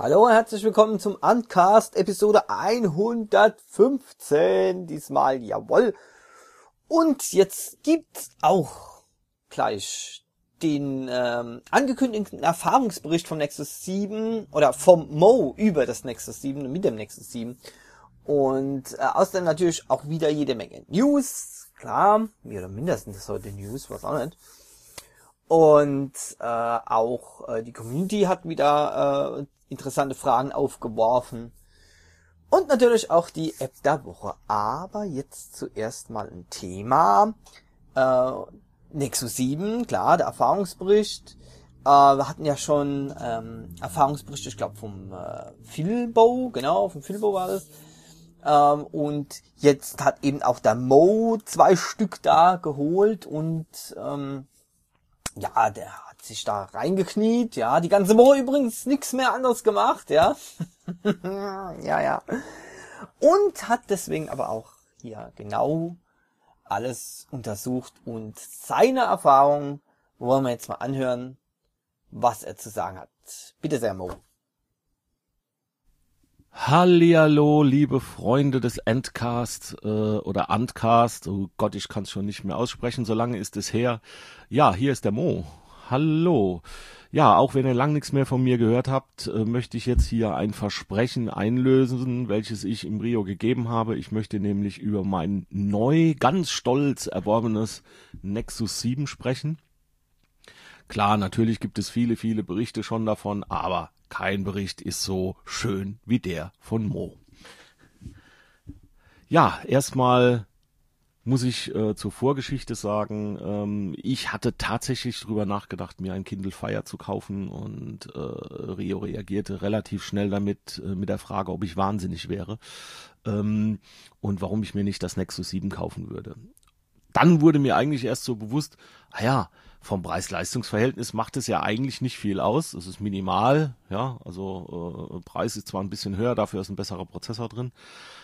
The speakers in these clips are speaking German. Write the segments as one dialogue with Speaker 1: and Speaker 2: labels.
Speaker 1: Hallo und herzlich willkommen zum Uncast Episode 115, diesmal, jawohl. Und jetzt gibt's auch gleich den angekündigten Erfahrungsbericht vom Nexus 7 oder vom Mo über das Nexus 7 mit dem Nexus 7. Und außerdem natürlich auch wieder jede Menge News, klar, mehr oder mindestens ist heute News, was auch nicht. Und auch die Community hat wieder interessante Fragen aufgeworfen. Und natürlich auch die App der Woche. Aber jetzt zuerst mal ein Thema. Nexus 7, klar, der Erfahrungsbericht. Wir hatten ja schon Erfahrungsberichte, ich glaube vom Philbo, genau, vom Philbo war das. Und jetzt hat eben auch der Mo 2 Stück da geholt und ja, der hat sich da reingekniet, ja, die ganze Woche übrigens nichts mehr anderes gemacht, ja. ja. Und hat deswegen aber auch hier genau alles untersucht und seine Erfahrung wollen wir jetzt mal anhören, was er zu sagen hat. Bitte sehr, Mo.
Speaker 2: Hallihallo, liebe Freunde des Endcast oder Uncast. Oh Gott, ich kann es schon nicht mehr aussprechen, so lange ist es her. Ja, hier ist der Mo. Hallo. Ja, auch wenn ihr lang nichts mehr von mir gehört habt, möchte ich jetzt hier ein Versprechen einlösen, welches ich im Rio gegeben habe. Ich möchte nämlich über mein neu, ganz stolz erworbenes Nexus 7 sprechen. Klar, natürlich gibt es viele, viele Berichte schon davon, aber kein Bericht ist so schön wie der von Mo. Ja, erstmal muss ich zur Vorgeschichte sagen, ich hatte tatsächlich drüber nachgedacht, mir ein Kindle Fire zu kaufen und Rio reagierte relativ schnell damit mit der Frage, ob ich wahnsinnig wäre und warum ich mir nicht das Nexus 7 kaufen würde. Dann wurde mir eigentlich erst so bewusst, vom Preis-Leistungs-Verhältnis macht es ja eigentlich nicht viel aus. Es ist minimal, ja, also Preis ist zwar ein bisschen höher, dafür ist ein besserer Prozessor drin.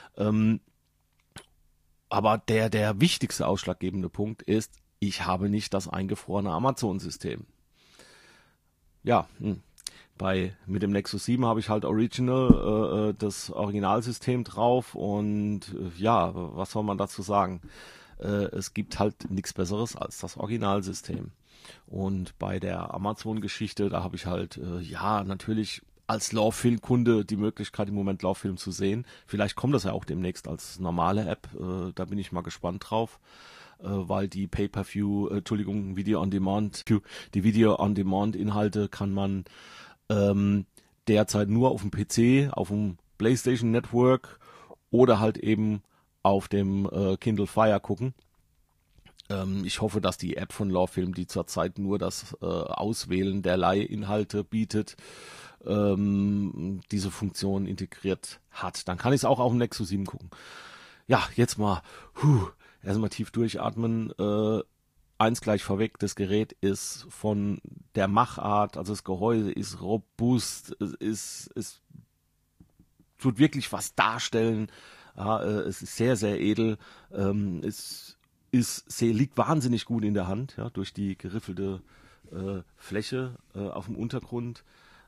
Speaker 2: Aber der wichtigste ausschlaggebende Punkt ist, ich habe nicht das eingefrorene Amazon-System. Ja, mit dem Nexus 7 habe ich halt Original, das Originalsystem drauf und ja, was soll man dazu sagen? Es gibt halt nichts Besseres als das Originalsystem. Und bei der Amazon-Geschichte, da habe ich halt, natürlich als Lawfilm-Kunde die Möglichkeit, im Moment Lawfilm zu sehen. Vielleicht kommt das ja auch demnächst als normale App. Da bin ich mal gespannt drauf, weil die die Video-on-Demand-Inhalte kann man derzeit nur auf dem PC, auf dem PlayStation Network oder halt eben auf dem Kindle Fire gucken. Ich hoffe, dass die App von Lawfilm, die zurzeit nur das Auswählen der Leihinhalte bietet, diese Funktion integriert hat. Dann kann ich es auch auf dem Nexus 7 gucken. Ja, jetzt mal erstmal tief durchatmen. Eins gleich vorweg, das Gerät ist von der Machart, also das Gehäuse ist robust, es tut wirklich was darstellen. Ja, es ist sehr, sehr edel. Liegt wahnsinnig gut in der Hand, ja, durch die geriffelte Fläche auf dem Untergrund.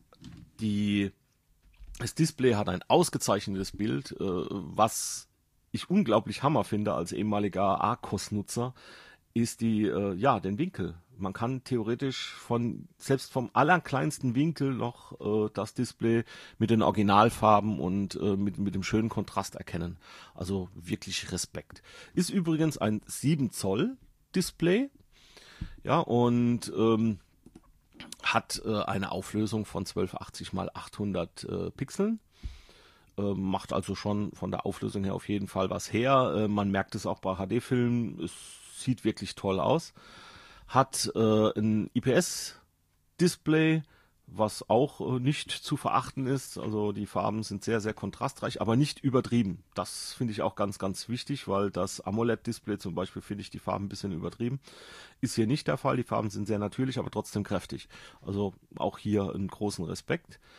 Speaker 2: Das Display hat ein ausgezeichnetes Bild, was ich unglaublich Hammer finde als ehemaliger Arcos-Nutzer, ist den Winkel. Man kann theoretisch selbst vom allerkleinsten Winkel noch das Display mit den Originalfarben und mit dem schönen Kontrast erkennen. Also wirklich Respekt. Ist übrigens ein 7 Zoll Display, ja, und hat eine Auflösung von 1280 x 800 Pixeln. Macht also schon von der Auflösung her auf jeden Fall was her. Man merkt es auch bei HD-Filmen. Es sieht wirklich toll aus. Hat ein IPS-Display, was auch nicht zu verachten ist. Also die Farben sind sehr, sehr kontrastreich, aber nicht übertrieben. Das finde ich auch ganz, ganz wichtig, weil das AMOLED-Display zum Beispiel finde ich die Farben ein bisschen übertrieben. Ist hier nicht der Fall. Die Farben sind sehr natürlich, aber trotzdem kräftig. Also auch hier einen großen Respekt.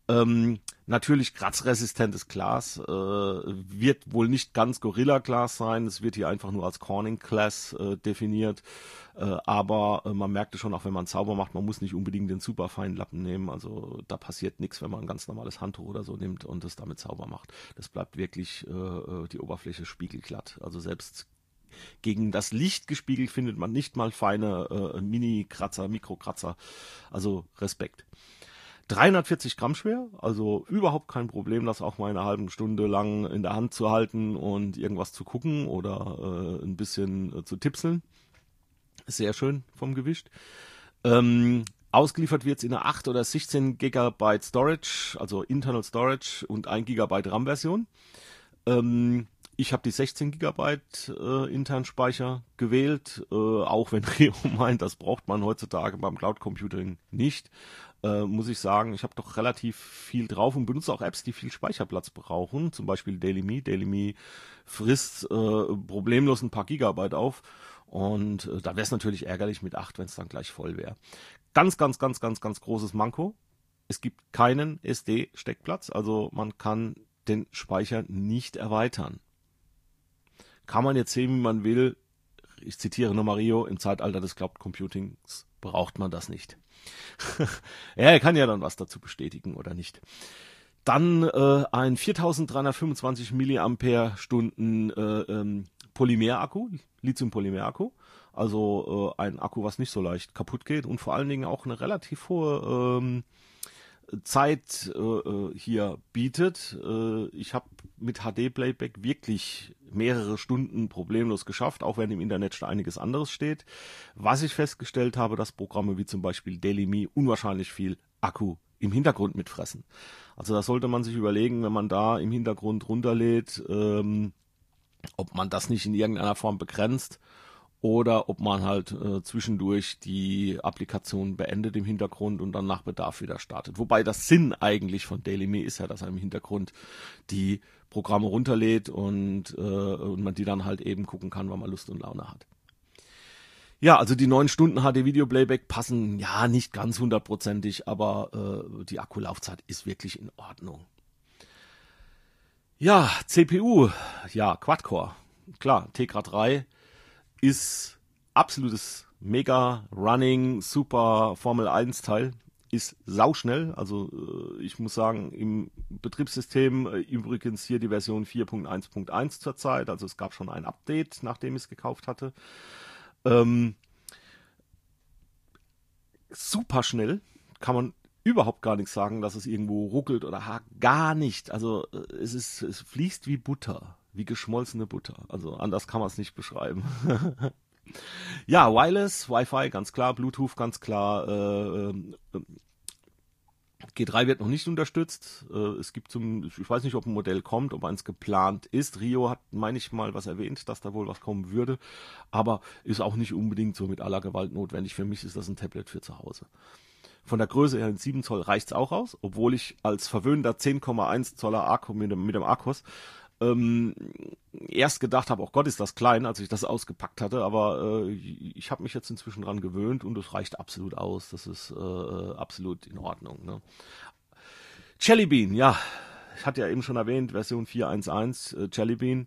Speaker 2: Natürlich kratzresistentes Glas, wird wohl nicht ganz Gorilla Glass sein, es wird hier einfach nur als Corning Glass definiert, aber man merkte schon, auch wenn man sauber macht, man muss nicht unbedingt den superfeinen Lappen nehmen, also da passiert nichts, wenn man ein ganz normales Handtuch oder so nimmt und es damit sauber macht. Das bleibt wirklich die Oberfläche spiegelglatt, also selbst gegen das Licht gespiegelt findet man nicht mal feine Mini-Kratzer, Mikrokratzer, also Respekt. 340 Gramm schwer, also überhaupt kein Problem, das auch mal eine halbe Stunde lang in der Hand zu halten und irgendwas zu gucken oder ein bisschen zu tipseln. Sehr schön vom Gewicht. Ausgeliefert wird es in einer 8 oder 16 GB Storage, also Internal Storage und 1 GB RAM-Version. Ich habe die 16 GB internen Speicher gewählt, auch wenn Rio meint, das braucht man heutzutage beim Cloud Computing nicht. Muss ich sagen, ich habe doch relativ viel drauf und benutze auch Apps, die viel Speicherplatz brauchen, zum Beispiel DailyMe. DailyMe frisst problemlos ein paar Gigabyte auf und da wäre es natürlich ärgerlich mit 8, wenn es dann gleich voll wäre. Ganz großes Manko. Es gibt keinen SD-Steckplatz, also man kann den Speicher nicht erweitern. Kann man jetzt sehen, wie man will. Ich zitiere nochmal Rio, im Zeitalter des Cloud Computings braucht man das nicht. Ja, er kann ja dann was dazu bestätigen oder nicht. Dann ein 4325 mAh Polymerakku, Lithium-Polymer-Akku. Also ein Akku, was nicht so leicht kaputt geht und vor allen Dingen auch eine relativ hohe Zeit hier bietet. Ich habe mit HD-Playback wirklich mehrere Stunden problemlos geschafft, auch wenn im Internet schon einiges anderes steht. Was ich festgestellt habe, dass Programme wie zum Beispiel DailyMe unwahrscheinlich viel Akku im Hintergrund mitfressen. Also da sollte man sich überlegen, wenn man da im Hintergrund runterlädt, ob man das nicht in irgendeiner Form begrenzt oder ob man halt zwischendurch die Applikation beendet im Hintergrund und dann nach Bedarf wieder startet. Wobei das Sinn eigentlich von DailyMe ist ja, dass er im Hintergrund die Programme runterlädt und man die dann halt eben gucken kann, wann man Lust und Laune hat. Ja, also die 9 Stunden HD-Video-Playback passen ja nicht ganz 100%, aber die Akkulaufzeit ist wirklich in Ordnung. Ja, CPU, ja, Quad-Core, klar, Tegra 3 ist absolutes Mega-Running, super Formel-1-Teil, ist sauschnell, also ich muss sagen, im Betriebssystem übrigens hier die Version 4.1.1 zurzeit, also es gab schon ein Update, nachdem ich es gekauft hatte. Super schnell, kann man überhaupt gar nichts sagen, dass es irgendwo ruckelt oder hakt, gar nicht. Also es fließt wie Butter, wie geschmolzene Butter. Also anders kann man es nicht beschreiben. Ja, Wireless, Wi-Fi, ganz klar, Bluetooth, ganz klar. G3 wird noch nicht unterstützt. Es gibt ich weiß nicht, ob ein Modell kommt, ob eins geplant ist. Rio hat, meine ich mal, was erwähnt, dass da wohl was kommen würde. Aber ist auch nicht unbedingt so mit aller Gewalt notwendig. Für mich ist das ein Tablet für zu Hause. Von der Größe her in 7 Zoll reicht's auch aus, obwohl ich als verwöhnter 10,1 Zoller Akku mit dem Akkus erst gedacht habe, oh Gott, ist das klein, als ich das ausgepackt hatte, aber ich habe mich jetzt inzwischen dran gewöhnt und es reicht absolut aus. Das ist absolut in Ordnung. Ne? Jelly Bean, ja, ich hatte ja eben schon erwähnt, Version 4.1.1, Jelly Bean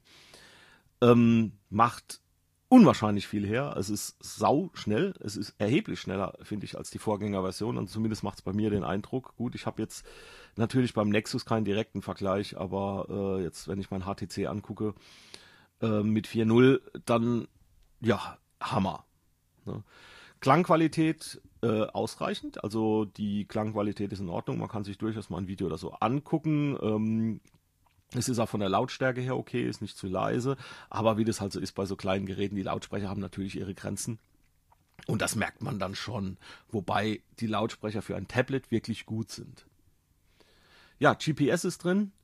Speaker 2: macht unwahrscheinlich viel her. Es ist sau schnell. Es ist erheblich schneller, finde ich, als die Vorgängerversion. Und zumindest macht es bei mir den Eindruck. Gut, ich habe jetzt natürlich beim Nexus keinen direkten Vergleich, aber jetzt, wenn ich mein HTC angucke mit 4.0, dann ja, Hammer. Ne? Klangqualität ausreichend. Also die Klangqualität ist in Ordnung. Man kann sich durchaus mal ein Video oder so angucken. Es ist auch von der Lautstärke her okay, ist nicht zu leise, aber wie das halt so ist bei so kleinen Geräten, die Lautsprecher haben natürlich ihre Grenzen und das merkt man dann schon, wobei die Lautsprecher für ein Tablet wirklich gut sind. Ja, GPS ist drin,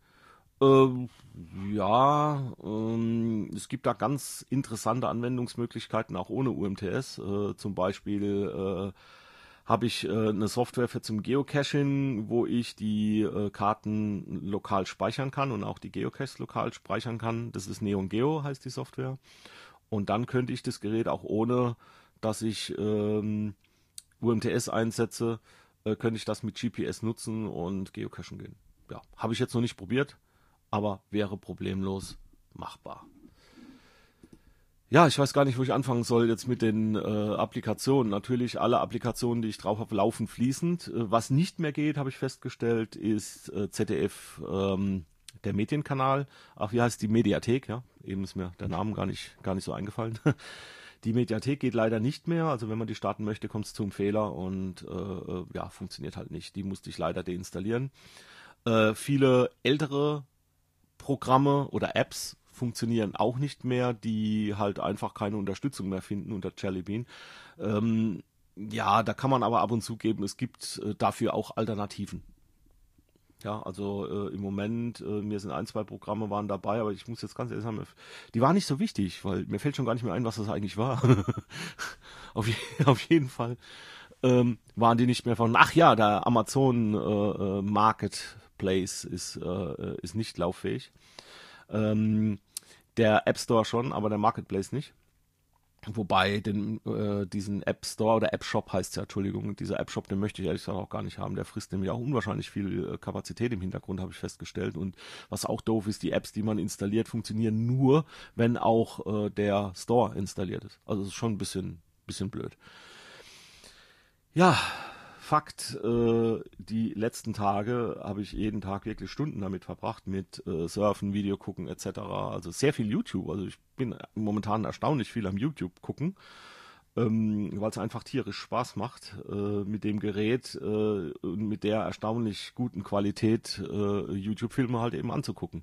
Speaker 2: es gibt da ganz interessante Anwendungsmöglichkeiten, auch ohne UMTS, zum Beispiel habe ich eine Software für zum Geocaching, wo ich die Karten lokal speichern kann und auch die Geocaches lokal speichern kann. Das ist Neon Geo, heißt die Software. Und dann könnte ich das Gerät auch ohne, dass ich UMTS einsetze, könnte ich das mit GPS nutzen und geocachen gehen. Ja, habe ich jetzt noch nicht probiert, aber wäre problemlos machbar. Ja, ich weiß gar nicht, wo ich anfangen soll jetzt mit den Applikationen. Natürlich alle Applikationen, die ich drauf habe, laufen fließend. Was nicht mehr geht, habe ich festgestellt, ist ZDF, der Medienkanal. Ach, wie heißt die Mediathek? Ja, eben ist mir der Name gar nicht so eingefallen. Die Mediathek geht leider nicht mehr. Also wenn man die starten möchte, kommt es zum Fehler und ja, funktioniert halt nicht. Die musste ich leider deinstallieren. Viele ältere Programme oder Apps funktionieren auch nicht mehr, die halt einfach keine Unterstützung mehr finden unter Jelly Bean. Ja, da kann man aber ab und zu geben, es gibt dafür auch Alternativen. Ja, also im Moment, mir sind 1, 2 Programme waren dabei, aber ich muss jetzt ganz ehrlich sagen, die waren nicht so wichtig, weil mir fällt schon gar nicht mehr ein, was das eigentlich war. Auf jeden Fall waren die nicht mehr von, ach ja, der Amazon Marketplace ist nicht lauffähig. Der App Store schon, aber der Marketplace nicht. Wobei diesen App Store oder App Shop heißt es ja, Entschuldigung, dieser App Shop, den möchte ich ehrlich gesagt auch gar nicht haben. Der frisst nämlich auch unwahrscheinlich viel Kapazität im Hintergrund, habe ich festgestellt. Und was auch doof ist, die Apps, die man installiert, funktionieren nur, wenn auch der Store installiert ist. Also es ist schon ein bisschen blöd. Ja, Fakt, die letzten Tage habe ich jeden Tag wirklich Stunden damit verbracht, mit Surfen, Video gucken etc. Also sehr viel YouTube. Also ich bin momentan erstaunlich viel am YouTube gucken, weil es einfach tierisch Spaß macht, mit dem Gerät und mit der erstaunlich guten Qualität YouTube-Filme halt eben anzugucken.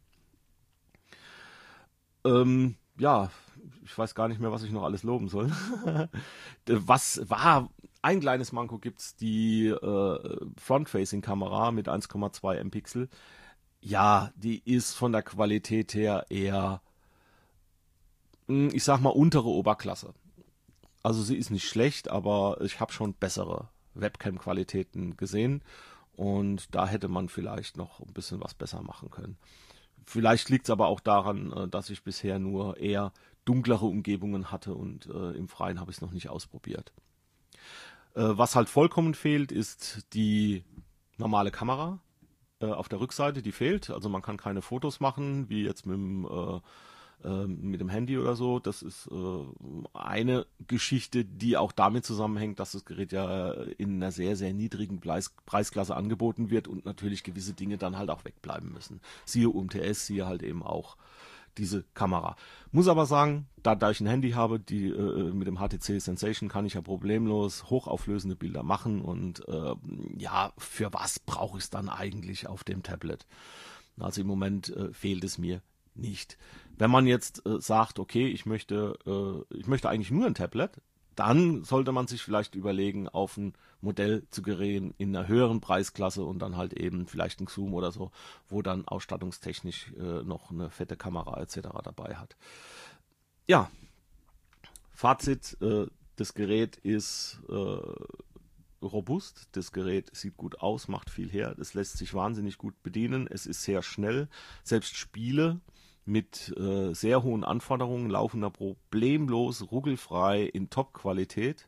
Speaker 2: Ja, ich weiß gar nicht mehr, was ich noch alles loben soll. Was war, ein kleines Manko gibt's, die Front-Facing-Kamera mit 1,2 MP. Ja, die ist von der Qualität her eher, ich sag mal, untere Oberklasse. Also sie ist nicht schlecht, aber ich habe schon bessere Webcam-Qualitäten gesehen und da hätte man vielleicht noch ein bisschen was besser machen können. Vielleicht liegt es aber auch daran, dass ich bisher nur eher dunklere Umgebungen hatte und im Freien habe ich es noch nicht ausprobiert. Was halt vollkommen fehlt, ist die normale Kamera auf der Rückseite, die fehlt. Also man kann keine Fotos machen, wie jetzt mit dem Handy oder so. Das ist eine Geschichte, die auch damit zusammenhängt, dass das Gerät ja in einer sehr, sehr niedrigen Preisklasse angeboten wird und natürlich gewisse Dinge dann halt auch wegbleiben müssen. Siehe UMTS, siehe halt eben auch diese Kamera. Muss aber sagen, da ich ein Handy habe, mit dem HTC Sensation kann ich ja problemlos hochauflösende Bilder machen und ja, für was brauche ich es dann eigentlich auf dem Tablet? Also im Moment fehlt es mir nicht. Wenn man jetzt sagt, okay, ich möchte eigentlich nur ein Tablet, dann sollte man sich vielleicht überlegen, auf ein Modell zu gehen in einer höheren Preisklasse und dann halt eben vielleicht ein Zoom oder so, wo dann ausstattungstechnisch noch eine fette Kamera etc. dabei hat. Ja, Fazit, das Gerät ist robust, das Gerät sieht gut aus, macht viel her, es lässt sich wahnsinnig gut bedienen, es ist sehr schnell, selbst Spiele mit sehr hohen Anforderungen laufen da problemlos, ruckelfrei, in Top-Qualität.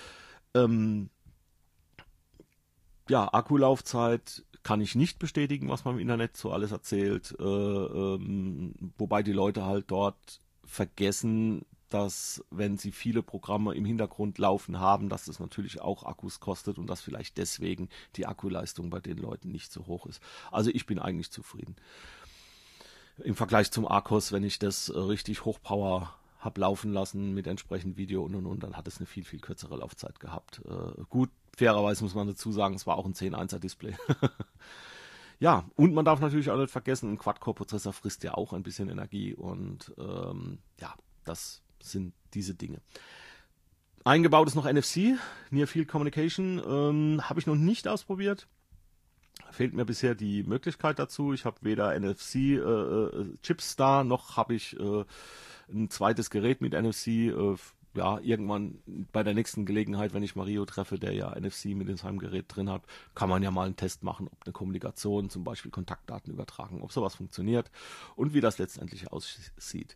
Speaker 2: Ja, Akkulaufzeit kann ich nicht bestätigen, was man im Internet so alles erzählt, wobei die Leute halt dort vergessen, dass wenn sie viele Programme im Hintergrund laufen haben, dass das natürlich auch Akkus kostet und dass vielleicht deswegen die Akkuleistung bei den Leuten nicht so hoch ist. Also ich bin eigentlich zufrieden. Im Vergleich zum Arcos, wenn ich das richtig Hochpower habe laufen lassen mit entsprechend Video und, dann hat es eine viel, viel kürzere Laufzeit gehabt. Gut, fairerweise muss man dazu sagen, es war auch ein 10.1er Display. Ja, und man darf natürlich auch nicht vergessen, ein Quad-Core-Prozessor frisst ja auch ein bisschen Energie und ja, das sind diese Dinge. Eingebaut ist noch NFC, Near Field Communication, habe ich noch nicht ausprobiert. Fehlt mir bisher die Möglichkeit dazu. Ich habe weder NFC-Chips da, noch habe ich ein zweites Gerät mit NFC. Ja, irgendwann bei der nächsten Gelegenheit, wenn ich Mario treffe, der ja NFC mit in seinem Gerät drin hat, kann man ja mal einen Test machen, ob eine Kommunikation, zum Beispiel Kontaktdaten übertragen, ob sowas funktioniert und wie das letztendlich aussieht.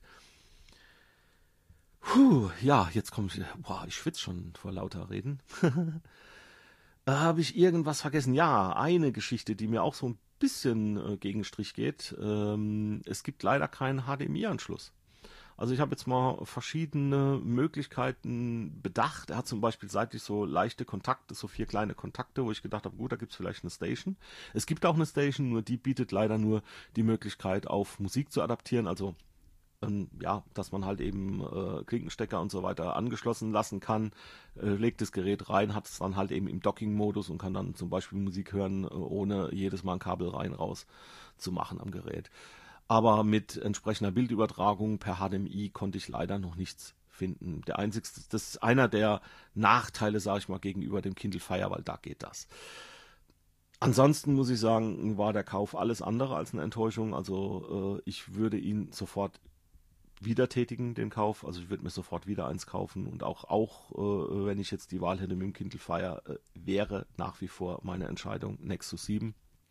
Speaker 2: Ja, jetzt komme ich, ich schwitze schon vor lauter Reden. Habe ich irgendwas vergessen? Ja, eine Geschichte, die mir auch so ein bisschen gegen den Strich geht. Es gibt leider keinen HDMI-Anschluss. Also ich habe jetzt mal verschiedene Möglichkeiten bedacht. Er hat zum Beispiel seitlich so leichte Kontakte, so 4 kleine Kontakte, wo ich gedacht habe, gut, da gibt's vielleicht eine Station. Es gibt auch eine Station, nur die bietet leider nur die Möglichkeit, auf Musik zu adaptieren. Also ja, dass man halt eben Klinkenstecker und so weiter angeschlossen lassen kann, legt das Gerät rein, hat es dann halt eben im Docking-Modus und kann dann zum Beispiel Musik hören, ohne jedes Mal ein Kabel rein raus zu machen am Gerät. Aber mit entsprechender Bildübertragung per HDMI konnte ich leider noch nichts finden. Der einzigste, das ist einer der Nachteile, sage ich mal, gegenüber dem Kindle Fire, weil da geht das. Ansonsten muss ich sagen, war der Kauf alles andere als eine Enttäuschung. Also ich würde ihn sofort wieder tätigen, den Kauf. Also ich würde mir sofort wieder eins kaufen und auch wenn ich jetzt die Wahl hätte mit dem Kindle Fire, wäre nach wie vor meine Entscheidung Nexus 7.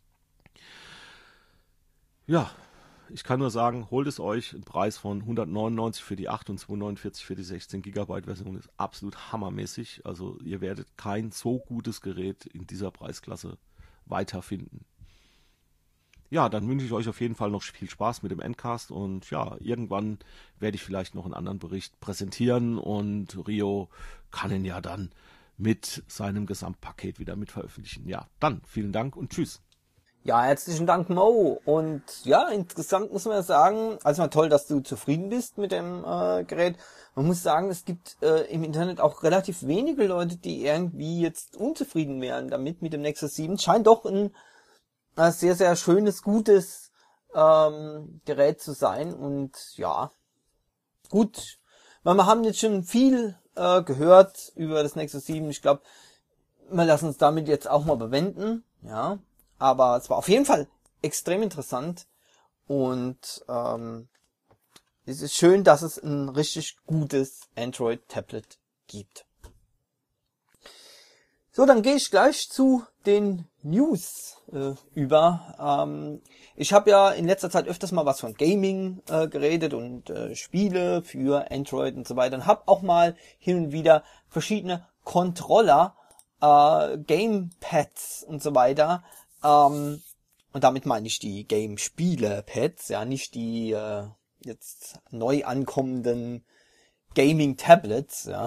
Speaker 2: Ja, ich kann nur sagen, holt es euch. Ein Preis von 199 für die 8 und 249 für die 16 GB Version ist absolut hammermäßig. Also ihr werdet kein so gutes Gerät in dieser Preisklasse weiterfinden. Ja, dann wünsche ich euch auf jeden Fall noch viel Spaß mit dem Endcast und ja, irgendwann werde ich vielleicht noch einen anderen Bericht präsentieren und Rio kann ihn ja dann mit seinem Gesamtpaket wieder mit veröffentlichen. Ja, dann vielen Dank und tschüss.
Speaker 1: Ja, herzlichen Dank, Mo. Und ja, insgesamt muss man sagen, also mal toll, dass du zufrieden bist mit dem Gerät. Man muss sagen, es gibt im Internet auch relativ wenige Leute, die irgendwie jetzt unzufrieden wären damit, mit dem Nexus 7. Scheint doch ein sehr, sehr schönes, gutes Gerät zu sein. Und ja, gut. Wir haben jetzt schon viel gehört über das Nexus 7. Ich glaube, wir lassen uns damit jetzt auch mal bewenden. Ja. Aber es war auf jeden Fall extrem interessant und es ist schön, dass es ein richtig gutes Android-Tablet gibt. So, dann gehe ich gleich zu den News über. Ich habe ja in letzter Zeit öfters mal was von Gaming geredet und Spiele für Android und so weiter und habe auch mal hin und wieder verschiedene Controller, Gamepads und so weiter. Und damit meine ich die Game-Spiele-Pads, ja, nicht die jetzt neu ankommenden Gaming-Tablets, ja.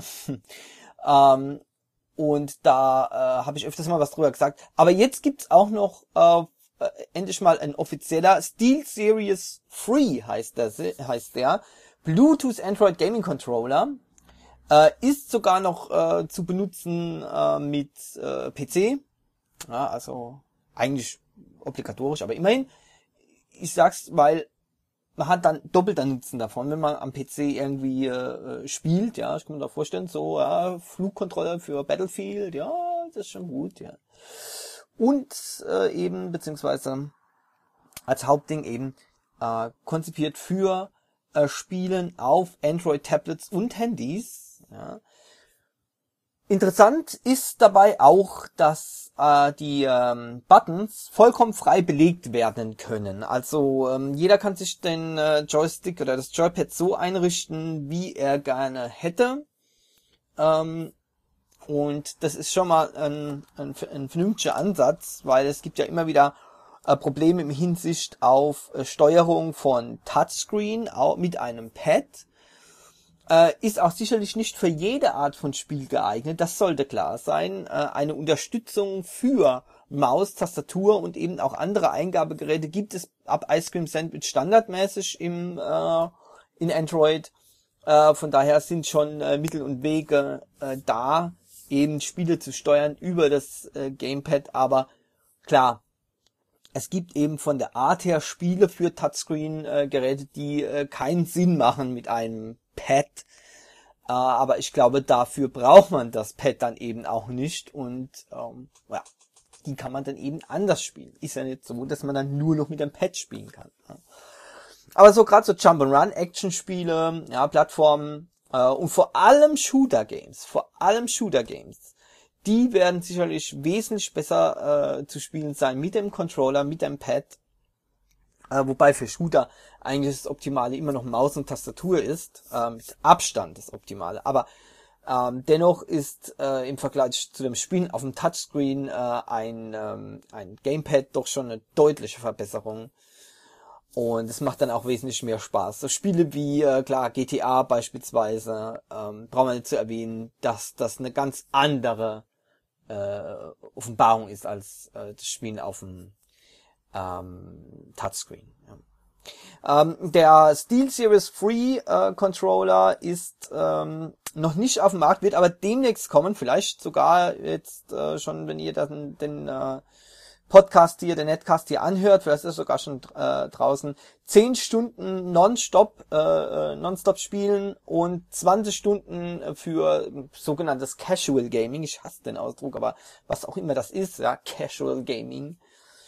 Speaker 1: Und da habe ich öfters mal was drüber gesagt. Aber jetzt gibt's auch noch endlich mal ein offizieller SteelSeries 3 heißt der Bluetooth Android Gaming Controller. Ist sogar noch zu benutzen mit PC. Ja, also eigentlich obligatorisch, aber immerhin, ich sag's, weil man hat dann doppelter Nutzen davon, wenn man am PC irgendwie spielt, ja, ich kann mir da vorstellen, so, ja, Flugcontroller für Battlefield, ja, das ist schon gut, ja. Und eben, beziehungsweise als Hauptding eben konzipiert für Spielen auf Android-Tablets und Handys, ja. Interessant ist dabei auch, dass die Buttons vollkommen frei belegt werden können. Also jeder kann sich den Joystick oder das Joypad so einrichten, wie er gerne hätte. Und das ist schon mal ein vernünftiger Ansatz, weil es gibt ja immer wieder Probleme in Hinsicht auf Steuerung von Touchscreen mit einem Pad. Ist auch sicherlich nicht für jede Art von Spiel geeignet, das sollte klar sein. Eine Unterstützung für Maus, Tastatur und eben auch andere Eingabegeräte gibt es ab Ice Cream Sandwich standardmäßig in Android. Von daher sind schon Mittel und Wege da, eben Spiele zu steuern über das Gamepad. Aber klar, es gibt eben von der Art her Spiele für Touchscreen-Geräte, die keinen Sinn machen mit einem Pad, aber ich glaube, dafür braucht man das Pad dann eben auch nicht und ja, die kann man dann eben anders spielen. Ist ja nicht so, dass man dann nur noch mit dem Pad spielen kann. Ja. Aber so gerade so Jump'n'Run, Action-Spiele, ja, Plattformen und vor allem Shooter-Games, die werden sicherlich wesentlich besser zu spielen sein mit dem Controller, mit dem Pad. Wobei für Shooter eigentlich das Optimale immer noch Maus und Tastatur ist, mit Abstand das Optimale. Aber Dennoch ist im Vergleich zu dem Spielen auf dem Touchscreen ein Gamepad doch schon eine deutliche Verbesserung. Und es macht dann auch wesentlich mehr Spaß. So Spiele wie, klar, GTA beispielsweise, brauchen wir nicht zu erwähnen, dass das eine ganz andere Offenbarung ist als das Spielen auf dem Touchscreen. Ja. Der SteelSeries 3 Controller ist noch nicht auf dem Markt, wird aber demnächst kommen, vielleicht sogar jetzt schon, wenn ihr dann den Podcast hier, den Netcast hier anhört, vielleicht ist es sogar schon draußen, 10 Stunden nonstop spielen und 20 Stunden für sogenanntes Casual Gaming. Ich hasse den Ausdruck, aber was auch immer das ist, ja, Casual Gaming.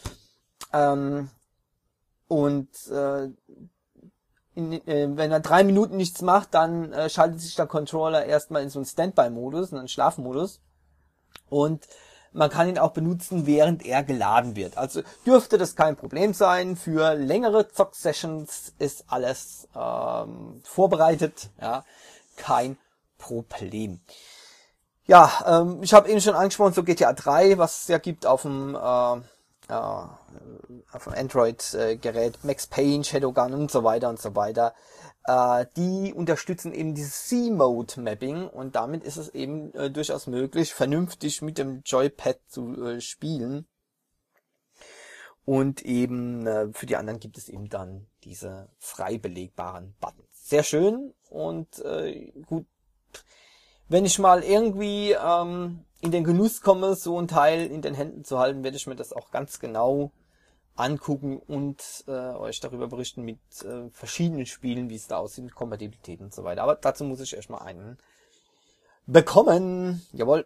Speaker 1: Wenn er 3 Minuten nichts macht, dann schaltet sich der Controller erstmal in so einen Standby-Modus, in einen Schlafmodus. Und man kann ihn auch benutzen, während er geladen wird. Also dürfte das kein Problem sein. Für längere Zock-Sessions ist alles vorbereitet. Ja, kein Problem. Ja, ich habe eben schon angesprochen, so GTA 3, was es ja gibt auf dem Android-Gerät, Max Payne, Shadowgun und so weiter und so weiter. Die unterstützen eben dieses C-Mode-Mapping und damit ist es eben durchaus möglich, vernünftig mit dem Joypad zu spielen. Und eben für die anderen gibt es eben dann diese frei belegbaren Buttons. Sehr schön und gut. Wenn ich mal irgendwie in den Genuss komme, so ein Teil in den Händen zu halten, werde ich mir das auch ganz genau angucken und euch darüber berichten mit verschiedenen Spielen, wie es da aussieht, mit Kompatibilität und so weiter. Aber dazu muss ich erstmal einen bekommen. Jawohl.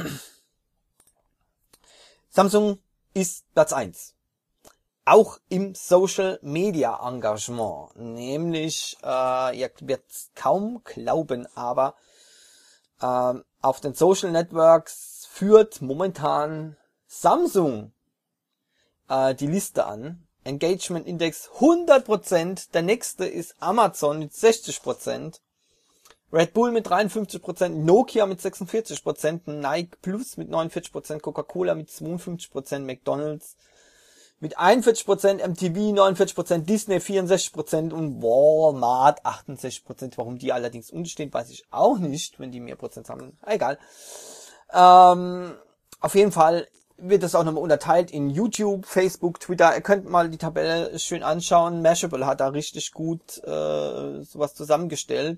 Speaker 1: Samsung ist Platz 1. Auch im Social Media Engagement. Nämlich, ihr werdet kaum glauben, aber auf den Social Networks führt momentan Samsung die Liste an. Engagement Index 100%. Der nächste ist Amazon mit 60%. Red Bull mit 53%. Nokia mit 46%. Nike Plus mit 49%. Coca-Cola mit 52%. McDonald's mit 41%. MTV 49%. Disney 64%. Und Walmart 68%. Warum die allerdings unten stehen, weiß ich auch nicht, wenn die mehr Prozent haben. Egal. Auf jeden Fall wird das auch nochmal unterteilt in YouTube, Facebook, Twitter. Ihr könnt mal die Tabelle schön anschauen. Mashable hat da richtig gut sowas zusammengestellt.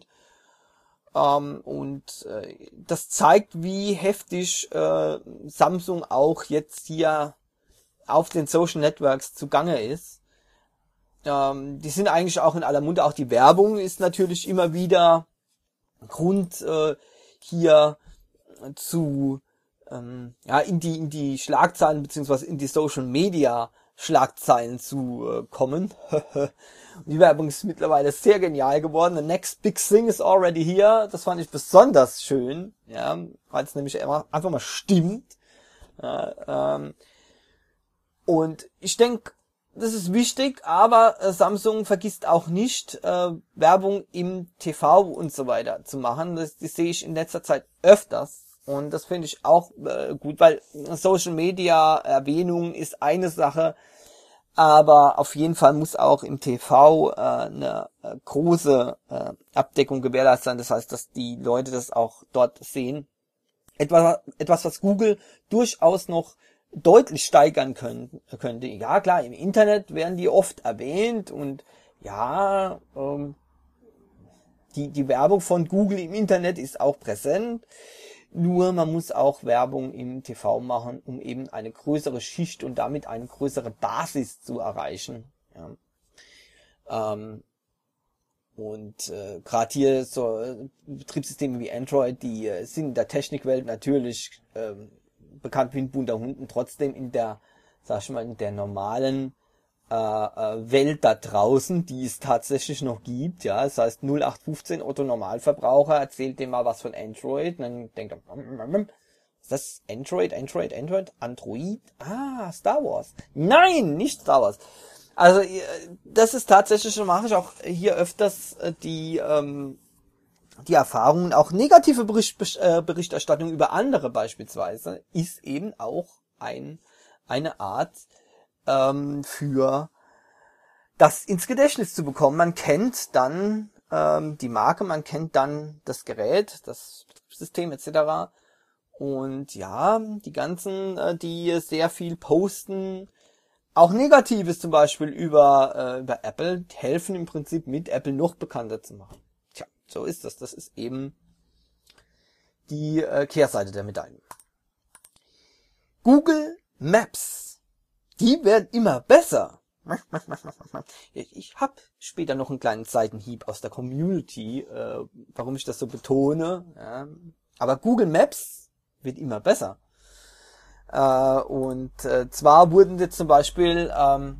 Speaker 1: Das zeigt, wie heftig Samsung auch jetzt hier auf den Social Networks zugange ist. Die sind eigentlich auch in aller Munde. Auch die Werbung ist natürlich immer wieder Grund hier zu in die Schlagzeilen beziehungsweise in die Social Media Schlagzeilen zu kommen. Die Werbung ist mittlerweile sehr genial geworden. The next big thing is already here. Das fand ich besonders schön, ja, weil es nämlich einfach mal stimmt. Und ich denke, das ist wichtig, aber Samsung vergisst auch nicht, Werbung im TV und so weiter zu machen. Das sehe ich in letzter Zeit öfters. Und das finde ich auch gut, weil Social Media Erwähnung ist eine Sache, aber auf jeden Fall muss auch im TV eine große Abdeckung gewährleistet sein. Das heißt, dass die Leute das auch dort sehen. Etwas, was Google durchaus noch deutlich steigern könnte. Ja, klar, im Internet werden die oft erwähnt und ja, die Werbung von Google im Internet ist auch präsent. Nur man muss auch Werbung im TV machen, um eben eine größere Schicht und damit eine größere Basis zu erreichen. Ja. Gerade hier so Betriebssysteme wie Android, die sind in der Technikwelt natürlich bekannt wie ein bunter Hund und trotzdem in der, sag ich mal, in der normalen Welt da draußen, die es tatsächlich noch gibt, ja, das heißt 0815 Otto Normalverbraucher erzählt dem mal was von Android und dann denkt er, ist das Android? Ah, Star Wars. Nein, nicht Star Wars. Also das ist tatsächlich, so mache ich auch hier öfters die die Erfahrungen, auch negative Berichterstattung über andere beispielsweise, ist eben auch eine Art für das ins Gedächtnis zu bekommen. Man kennt dann die Marke, man kennt dann das Gerät, das Betriebssystem etc. Und ja, die ganzen, die sehr viel posten, auch Negatives zum Beispiel über Apple, helfen im Prinzip mit, Apple noch bekannter zu machen. Tja, so ist das. Das ist eben die Kehrseite der Medaille. Google Maps, die werden immer besser. Ich habe später noch einen kleinen Seitenhieb aus der Community, warum ich das so betone. Ja. Aber Google Maps wird immer besser. Zwar wurden jetzt zum Beispiel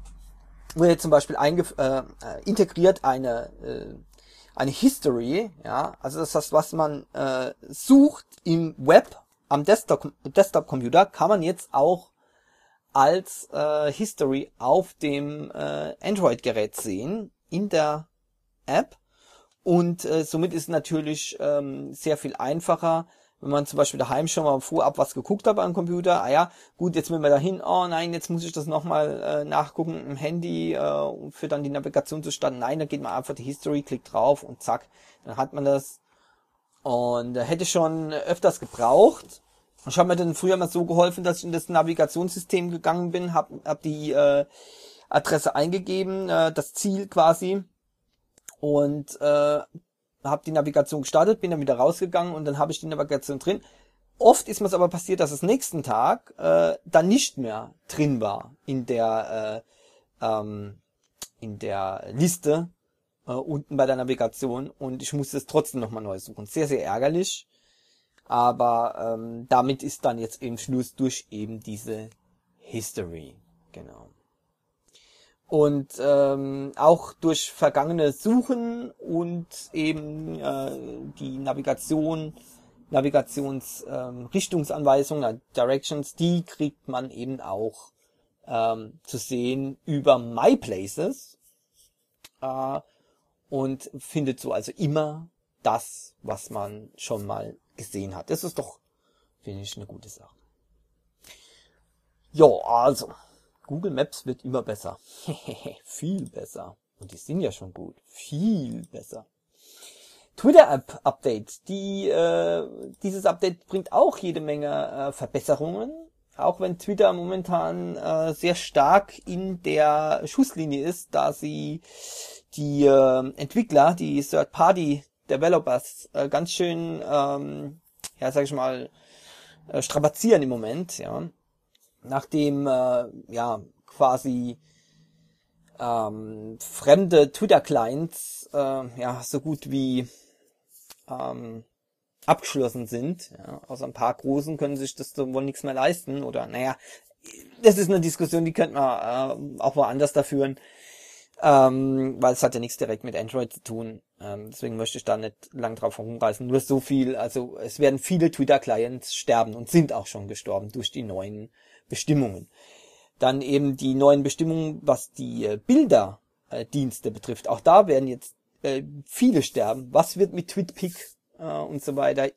Speaker 1: integriert eine History, ja, also das heißt, was man sucht im Web am Desktop-Computer, kann man jetzt auch als History auf dem Android-Gerät sehen in der App, und somit ist es natürlich sehr viel einfacher, wenn man zum Beispiel daheim schon mal vorab was geguckt hat am Computer. Ah ja, gut, jetzt will man dahin, oh nein, jetzt muss ich das nochmal nachgucken im Handy, für dann die Navigation zu starten. Nein, dann geht man einfach die History, klickt drauf und zack, dann hat man das. Und hätte schon öfters gebraucht. Ich habe mir dann früher mal so geholfen, dass ich in das Navigationssystem gegangen bin, hab die Adresse eingegeben, das Ziel quasi, und habe die Navigation gestartet, bin dann wieder rausgegangen und dann habe ich die Navigation drin. Oft ist mir es aber passiert, dass es nächsten Tag dann nicht mehr drin war in der Liste unten bei der Navigation, und ich musste es trotzdem nochmal neu suchen. Sehr, sehr ärgerlich. Aber damit ist dann jetzt eben Schluss durch eben diese History. Genau. Und auch durch vergangene Suchen und eben die Richtungsanweisungen, Directions, die kriegt man eben auch zu sehen über My Places und findet so also immer das, was man schon mal gesehen hat. Das ist doch, finde ich, eine gute Sache. Ja, also Google Maps wird immer besser. Viel besser. Und die sind ja schon gut. Viel besser. Twitter-App-Update. Dieses Update bringt auch jede Menge Verbesserungen. Auch wenn Twitter momentan sehr stark in der Schusslinie ist, da sie die Entwickler, die Third-Party-Developers ganz schön, strapazieren im Moment, ja. Nachdem quasi fremde Twitter-Clients so gut wie abgeschlossen sind. Ja. Außer ein paar großen können sich das wohl nichts mehr leisten. Oder das ist eine Diskussion, die könnte man auch woanders da führen. Weil es hat ja nichts direkt mit Android zu tun. Deswegen möchte ich da nicht lang drauf herumreißen. Nur so viel, also es werden viele Twitter-Clients sterben und sind auch schon gestorben durch die neuen Bestimmungen. Dann eben die neuen Bestimmungen, was die Bilderdienste betrifft. Auch da werden jetzt viele sterben. Was wird mit TwitPic und so weiter?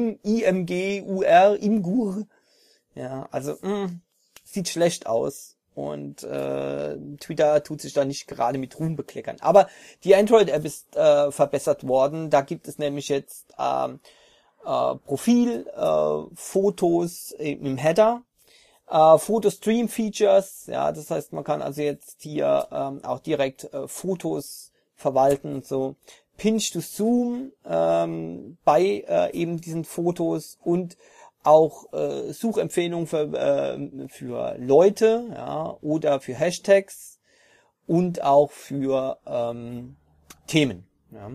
Speaker 1: Imgur. Ja, also sieht schlecht aus. Und Twitter tut sich da nicht gerade mit Ruhm bekleckern. Aber die Android-App ist verbessert worden. Da gibt es nämlich jetzt Fotos im Header, Foto-Stream-Features. Ja, das heißt, man kann also jetzt hier auch direkt Fotos verwalten und so. Pinch-to-Zoom bei eben diesen Fotos und auch Suchempfehlungen für Leute, ja, oder für Hashtags und auch für Themen. Ja.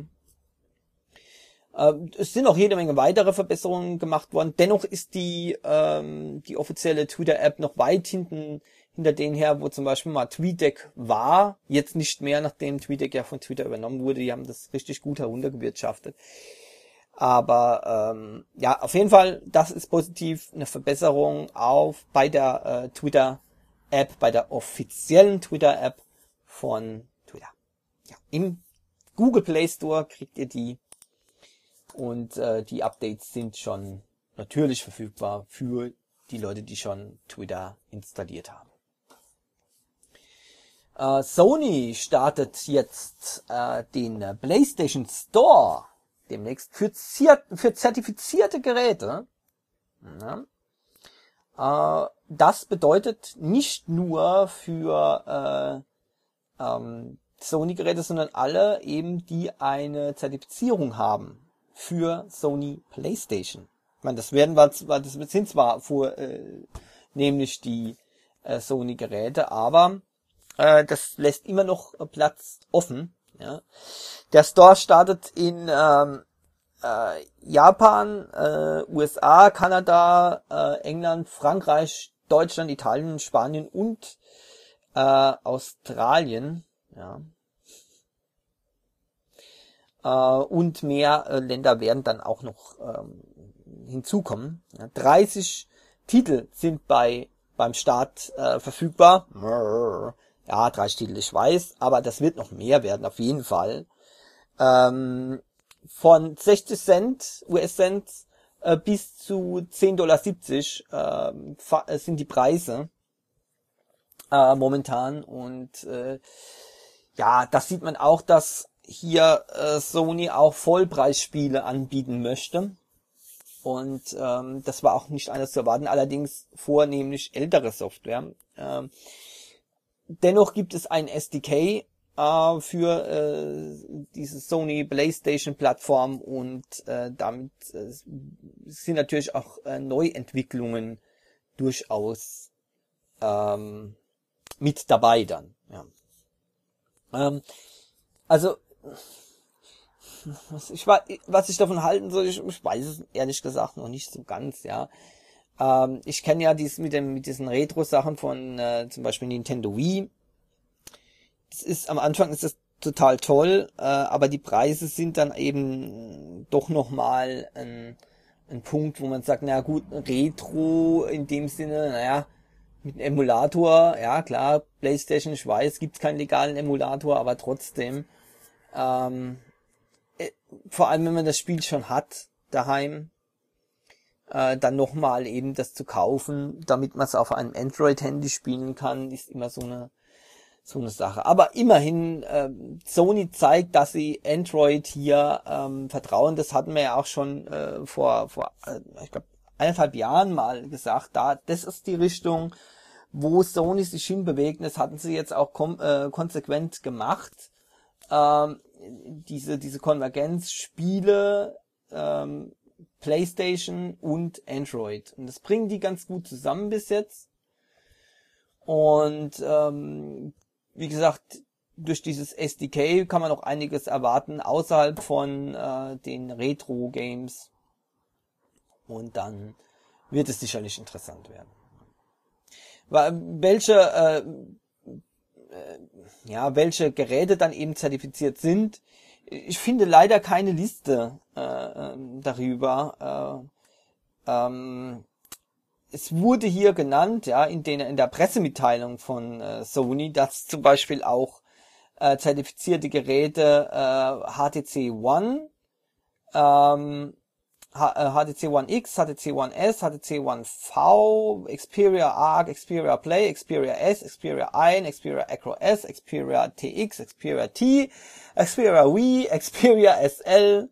Speaker 1: Es sind auch jede Menge weitere Verbesserungen gemacht worden. Dennoch ist die offizielle Twitter-App noch weit hinter denen her, wo zum Beispiel mal TweetDeck war. Jetzt nicht mehr, nachdem TweetDeck ja von Twitter übernommen wurde. Die haben das richtig gut heruntergewirtschaftet. Aber auf jeden Fall, das ist positiv, eine Verbesserung bei der Twitter-App, bei der offiziellen Twitter-App von Twitter. Ja, im Google Play Store kriegt ihr die Und die Updates sind schon natürlich verfügbar für die Leute, die schon Twitter installiert haben. Sony startet jetzt den PlayStation Store demnächst für zertifizierte Geräte. Ja. Das bedeutet nicht nur für Sony-Geräte, sondern alle eben, die eine Zertifizierung haben für Sony PlayStation. Ich meine, das sind zwar nämlich die Sony-Geräte, aber das lässt immer noch Platz offen. Ja. Der Store startet in Japan, USA, Kanada, England, Frankreich, Deutschland, Italien, Spanien und Australien. Ja. Und mehr Länder werden dann auch noch hinzukommen. Ja, 30 Titel sind beim Start verfügbar. Ja, 30 Titel, ich weiß, aber das wird noch mehr werden, auf jeden Fall. Von 60 Cent, US-Cent, bis zu $10,70 sind die Preise momentan. Und ja, das sieht man auch, dass hier Sony auch Vollpreisspiele anbieten möchte. Und das war auch nicht anders zu erwarten, allerdings vornehmlich ältere Software. Dennoch gibt es ein SDK für diese Sony PlayStation Plattform und damit sind natürlich auch Neuentwicklungen durchaus mit dabei dann. Ja. Also was ich davon halten soll, ich weiß es ehrlich gesagt noch nicht so ganz, ja. Ich kenne ja mit diesen Retro-Sachen von zum Beispiel Nintendo Wii. Am Anfang ist das total toll, aber die Preise sind dann eben doch nochmal ein Punkt, wo man sagt, na gut, Retro in dem Sinne, naja, mit einem Emulator, ja klar, PlayStation, ich weiß, gibt's keinen legalen Emulator, aber trotzdem, vor allem wenn man das Spiel schon hat, daheim, dann nochmal eben das zu kaufen, damit man es auf einem Android-Handy spielen kann, ist immer so eine Sache. Aber immerhin, Sony zeigt, dass sie Android hier vertrauen. Das hatten wir ja auch schon vor ich glaube, 1,5 Jahren mal gesagt. Das ist die Richtung, wo Sony sich hinbewegt. Das hatten sie jetzt auch konsequent gemacht. Diese Konvergenzspiele, PlayStation und Android. Und das bringen die ganz gut zusammen bis jetzt. Und wie gesagt, durch dieses SDK kann man noch einiges erwarten außerhalb von den Retro-Games. Und dann wird es sicherlich interessant werden. Welche Geräte dann eben zertifiziert sind, ich finde leider keine Liste darüber. Es wurde hier genannt, ja, in der Pressemitteilung von Sony, dass zum Beispiel auch zertifizierte Geräte HTC One, HTC One X, HTC One S, HTC One V, Xperia Arc, Xperia Play, Xperia S, Xperia 1, Xperia Acro S, Xperia TX, Xperia T, Xperia Wii, Xperia SL,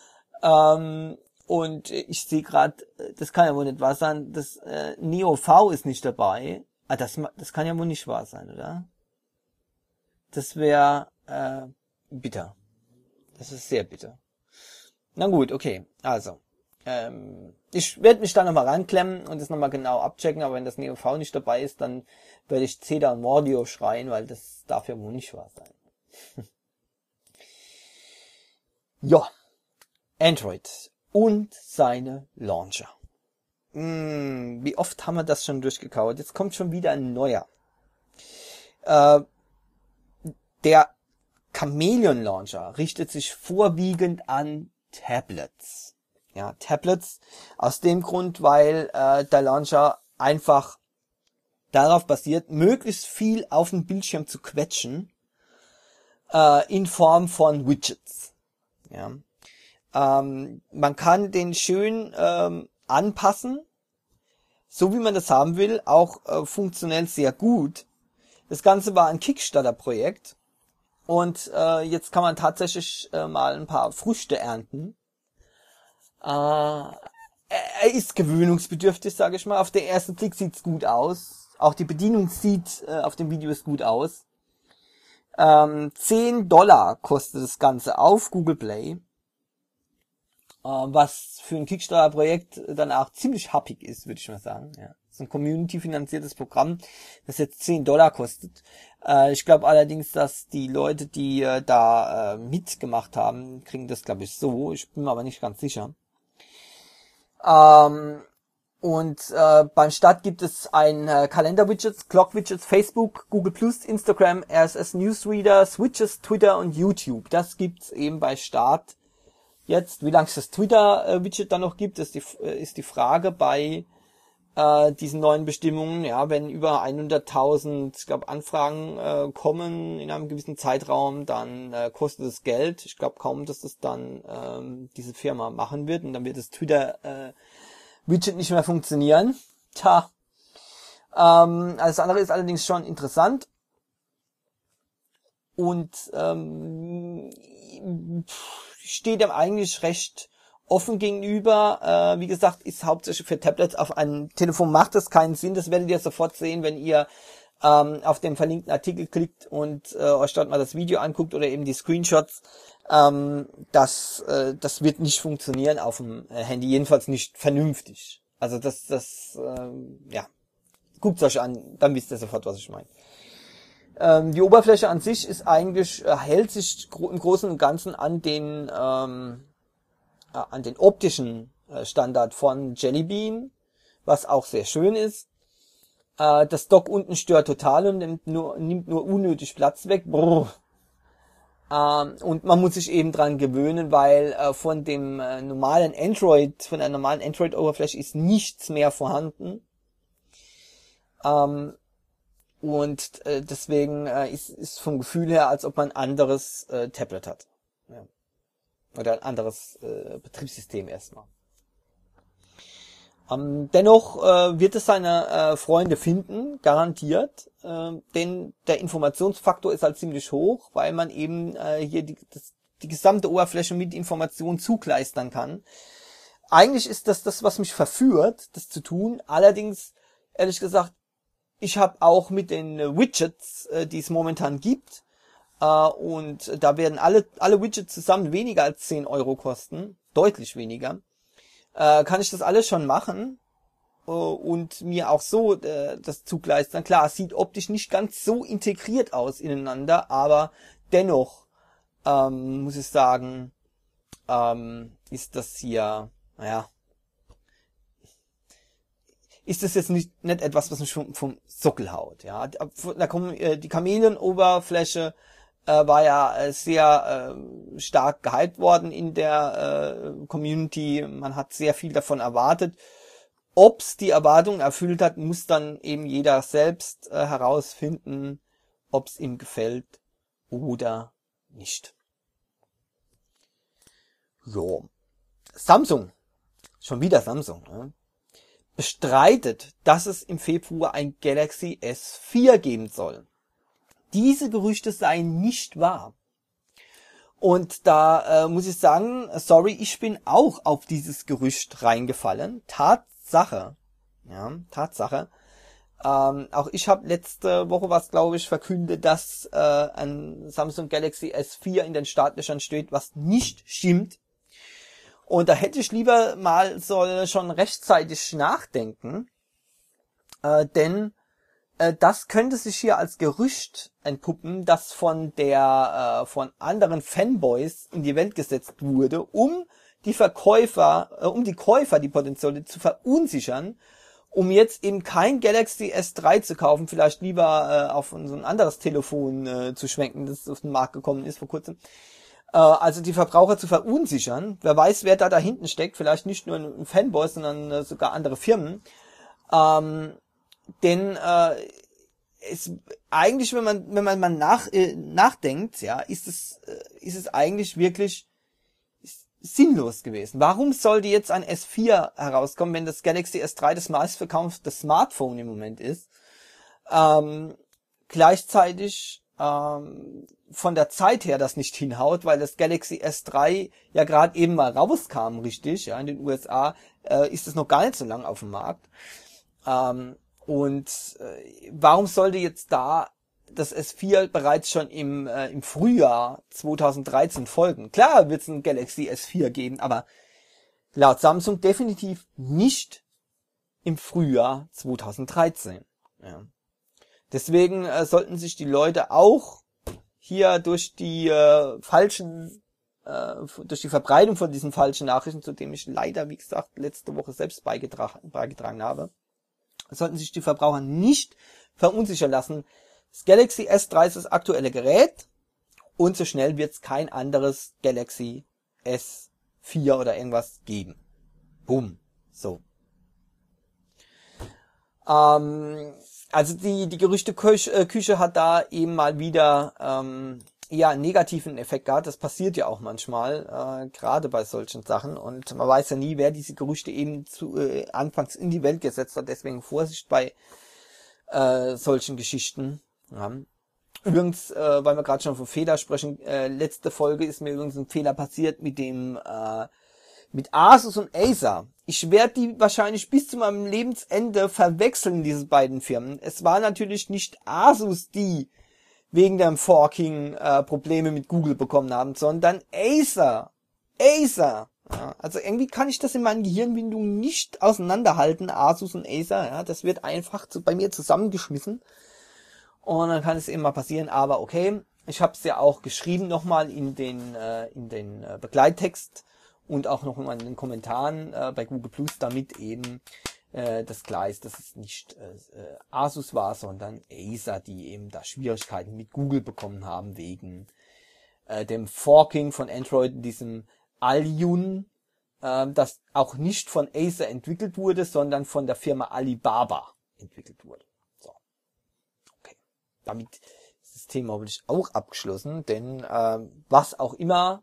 Speaker 1: und ich sehe gerade, das kann ja wohl nicht wahr sein, das Neo V ist nicht dabei. Das kann ja wohl nicht wahr sein, oder? Das wäre bitter. Das ist sehr bitter. Na gut, okay. Also, ich werde mich da nochmal ranklemmen und das nochmal genau abchecken, aber wenn das Neo V nicht dabei ist, dann werde ich Cedar und Mordio schreien, weil das darf ja wohl nicht wahr sein. Ja, Android und seine Launcher. Wie oft haben wir das schon durchgekaut? Jetzt kommt schon wieder ein neuer. Der Chameleon Launcher richtet sich vorwiegend an Tablets. Ja, Tablets aus dem Grund, weil der Launcher einfach darauf basiert, möglichst viel auf dem Bildschirm zu quetschen in Form von Widgets. Ja. Man kann den schön anpassen, so wie man das haben will, auch funktionell sehr gut. Das Ganze war ein Kickstarter-Projekt und jetzt kann man tatsächlich mal ein paar Früchte ernten. Er ist gewöhnungsbedürftig, sage ich mal. Auf den ersten Blick sieht's gut aus. Auch die Bedienung sieht auf dem Video gut aus. $10 kostet das Ganze auf Google Play. Was für ein Kickstarter-Projekt dann auch ziemlich happig ist, würde ich mal sagen. Ja. Das ist ein community-finanziertes Programm, das jetzt $10 kostet. Ich glaube allerdings, dass die Leute, die da mitgemacht haben, kriegen das, glaube ich, so. Ich bin mir aber nicht ganz sicher. Beim Start gibt es ein Kalender-Widgets, Clock-Widgets, Facebook, Google+, Instagram, RSS-Newsreader, Switches, Twitter und YouTube. Das gibt's eben bei Start. Jetzt, wie lange es das Twitter-Widget dann noch gibt, ist die Frage bei diesen neuen Bestimmungen. Ja, wenn über 100.000, ich glaube, Anfragen kommen in einem gewissen Zeitraum, dann kostet es Geld. Ich glaube kaum, dass das dann diese Firma machen wird und dann wird das Twitter-Widget nicht mehr funktionieren. Tja, alles andere ist allerdings schon interessant. Und steht dem eigentlich recht offen gegenüber. Wie gesagt, ist hauptsächlich für Tablets. Auf einem Telefon macht das keinen Sinn. Das werdet ihr sofort sehen, wenn ihr auf den verlinkten Artikel klickt und euch dort mal das Video anguckt oder eben die Screenshots. Das wird nicht funktionieren auf dem Handy, jedenfalls nicht vernünftig. Also ja, guckt euch an, dann wisst ihr sofort, was ich meine. Die Oberfläche an sich ist eigentlich, hält sich im Großen und Ganzen an den optischen Standard von Jelly Bean, was auch sehr schön ist. Das Dock unten stört total und nimmt nur unnötig Platz weg. Und man muss sich eben dran gewöhnen, weil von der normalen Android-Oberfläche ist nichts mehr vorhanden. Deswegen ist vom Gefühl her, als ob man ein anderes Tablet hat. Ja. Oder ein anderes Betriebssystem erstmal. Dennoch wird es seine Freunde finden, garantiert. Denn der Informationsfaktor ist halt ziemlich hoch, weil man eben hier die gesamte Oberfläche mit Informationen zugleistern kann. Eigentlich ist das, was mich verführt, das zu tun. Allerdings, ehrlich gesagt, ich habe auch mit den Widgets, die es momentan gibt, und da werden alle Widgets zusammen weniger als 10 Euro kosten, deutlich weniger, kann ich das alles schon machen und mir auch so das zugleistern. Klar, es sieht optisch nicht ganz so integriert aus ineinander, aber dennoch muss ich sagen, ist das hier, naja, ist das jetzt nicht etwas, was mich vom Sockel haut. Ja, da kommen die Chameleon-Oberfläche war ja sehr stark gehypt worden in der Community. Man hat sehr viel davon erwartet. Ob's die Erwartungen erfüllt hat, muss dann eben jeder selbst herausfinden, ob's ihm gefällt oder nicht. So, Samsung, schon wieder Samsung. Ne? Bestreitet, dass es im Februar ein Galaxy S4 geben soll. Diese Gerüchte seien nicht wahr. Und da muss ich sagen, sorry, ich bin auch auf dieses Gerücht reingefallen. Tatsache. Ja, Tatsache. Auch ich habe letzte Woche glaube ich, verkündet, dass ein Samsung Galaxy S4 in den Startlöchern steht, was nicht stimmt. Und da hätte ich lieber mal schon rechtzeitig nachdenken, denn das könnte sich hier als Gerücht entpuppen, das von anderen Fanboys in die Welt gesetzt wurde, um die Käufer, die potenziell zu verunsichern, um jetzt eben kein Galaxy S3 zu kaufen, vielleicht lieber auf so ein anderes Telefon zu schwenken, das auf den Markt gekommen ist vor kurzem. Also die Verbraucher zu verunsichern. Wer weiß, wer da hinten steckt. Vielleicht nicht nur ein Fanboy, sondern sogar andere Firmen. Denn eigentlich, wenn man mal nachdenkt, ja, ist es eigentlich wirklich sinnlos gewesen. Warum sollte jetzt ein S4 herauskommen, wenn das Galaxy S3 das meistverkaufte Smartphone im Moment ist? Gleichzeitig von der Zeit her das nicht hinhaut, weil das Galaxy S3 ja gerade eben mal rauskam, richtig, ja, in den USA ist es noch gar nicht so lang auf dem Markt. Warum sollte jetzt da das S4 bereits schon im Frühjahr 2013 folgen? Klar wird es ein Galaxy S4 geben, aber laut Samsung definitiv nicht im Frühjahr 2013. Ja. Deswegen sollten sich die Leute auch hier durch die durch die Verbreitung von diesen falschen Nachrichten, zu dem ich leider, wie gesagt, letzte Woche selbst beigetragen habe, sollten sich die Verbraucher nicht verunsichern lassen. Das Galaxy S3 ist das aktuelle Gerät und so schnell wird es kein anderes Galaxy S4 oder irgendwas geben. Boom. So. Also die Gerüchteküche hat da eben mal wieder einen negativen Effekt gehabt. Das passiert ja auch manchmal, gerade bei solchen Sachen. Und man weiß ja nie, wer diese Gerüchte eben anfangs in die Welt gesetzt hat. Deswegen Vorsicht bei solchen Geschichten. Ja. Übrigens, weil wir gerade schon von Fehler sprechen, letzte Folge ist mir übrigens ein Fehler passiert mit Asus und Acer. Ich werde die wahrscheinlich bis zu meinem Lebensende verwechseln, diese beiden Firmen. Es war natürlich nicht Asus, die wegen dem Forking Probleme mit Google bekommen haben, sondern Acer. Acer. Ja, also irgendwie kann ich das in meinen Gehirnwindungen nicht auseinanderhalten, Asus und Acer. Ja, das wird einfach bei mir zusammengeschmissen. Und dann kann es eben mal passieren, aber okay. Ich habe es ja auch geschrieben nochmal in den Begleittext. Und auch noch mal in den Kommentaren bei Google Plus, damit eben das klar ist, dass es nicht Asus war, sondern Acer, die eben da Schwierigkeiten mit Google bekommen haben wegen dem Forking von Android, diesem Aliyun, das auch nicht von Acer entwickelt wurde, sondern von der Firma Alibaba entwickelt wurde. So, okay. Damit ist das Thema wirklich auch abgeschlossen, denn was auch immer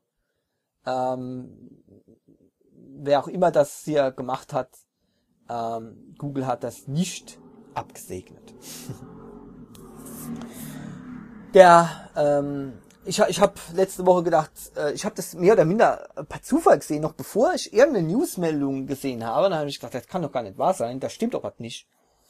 Speaker 1: wer auch immer das hier gemacht hat, Google hat das nicht abgesegnet. Ich habe letzte Woche gedacht, ich habe das mehr oder minder per Zufall gesehen, noch bevor ich irgendeine Newsmeldung gesehen habe. Dann habe ich gedacht, das kann doch gar nicht wahr sein, das stimmt doch was nicht.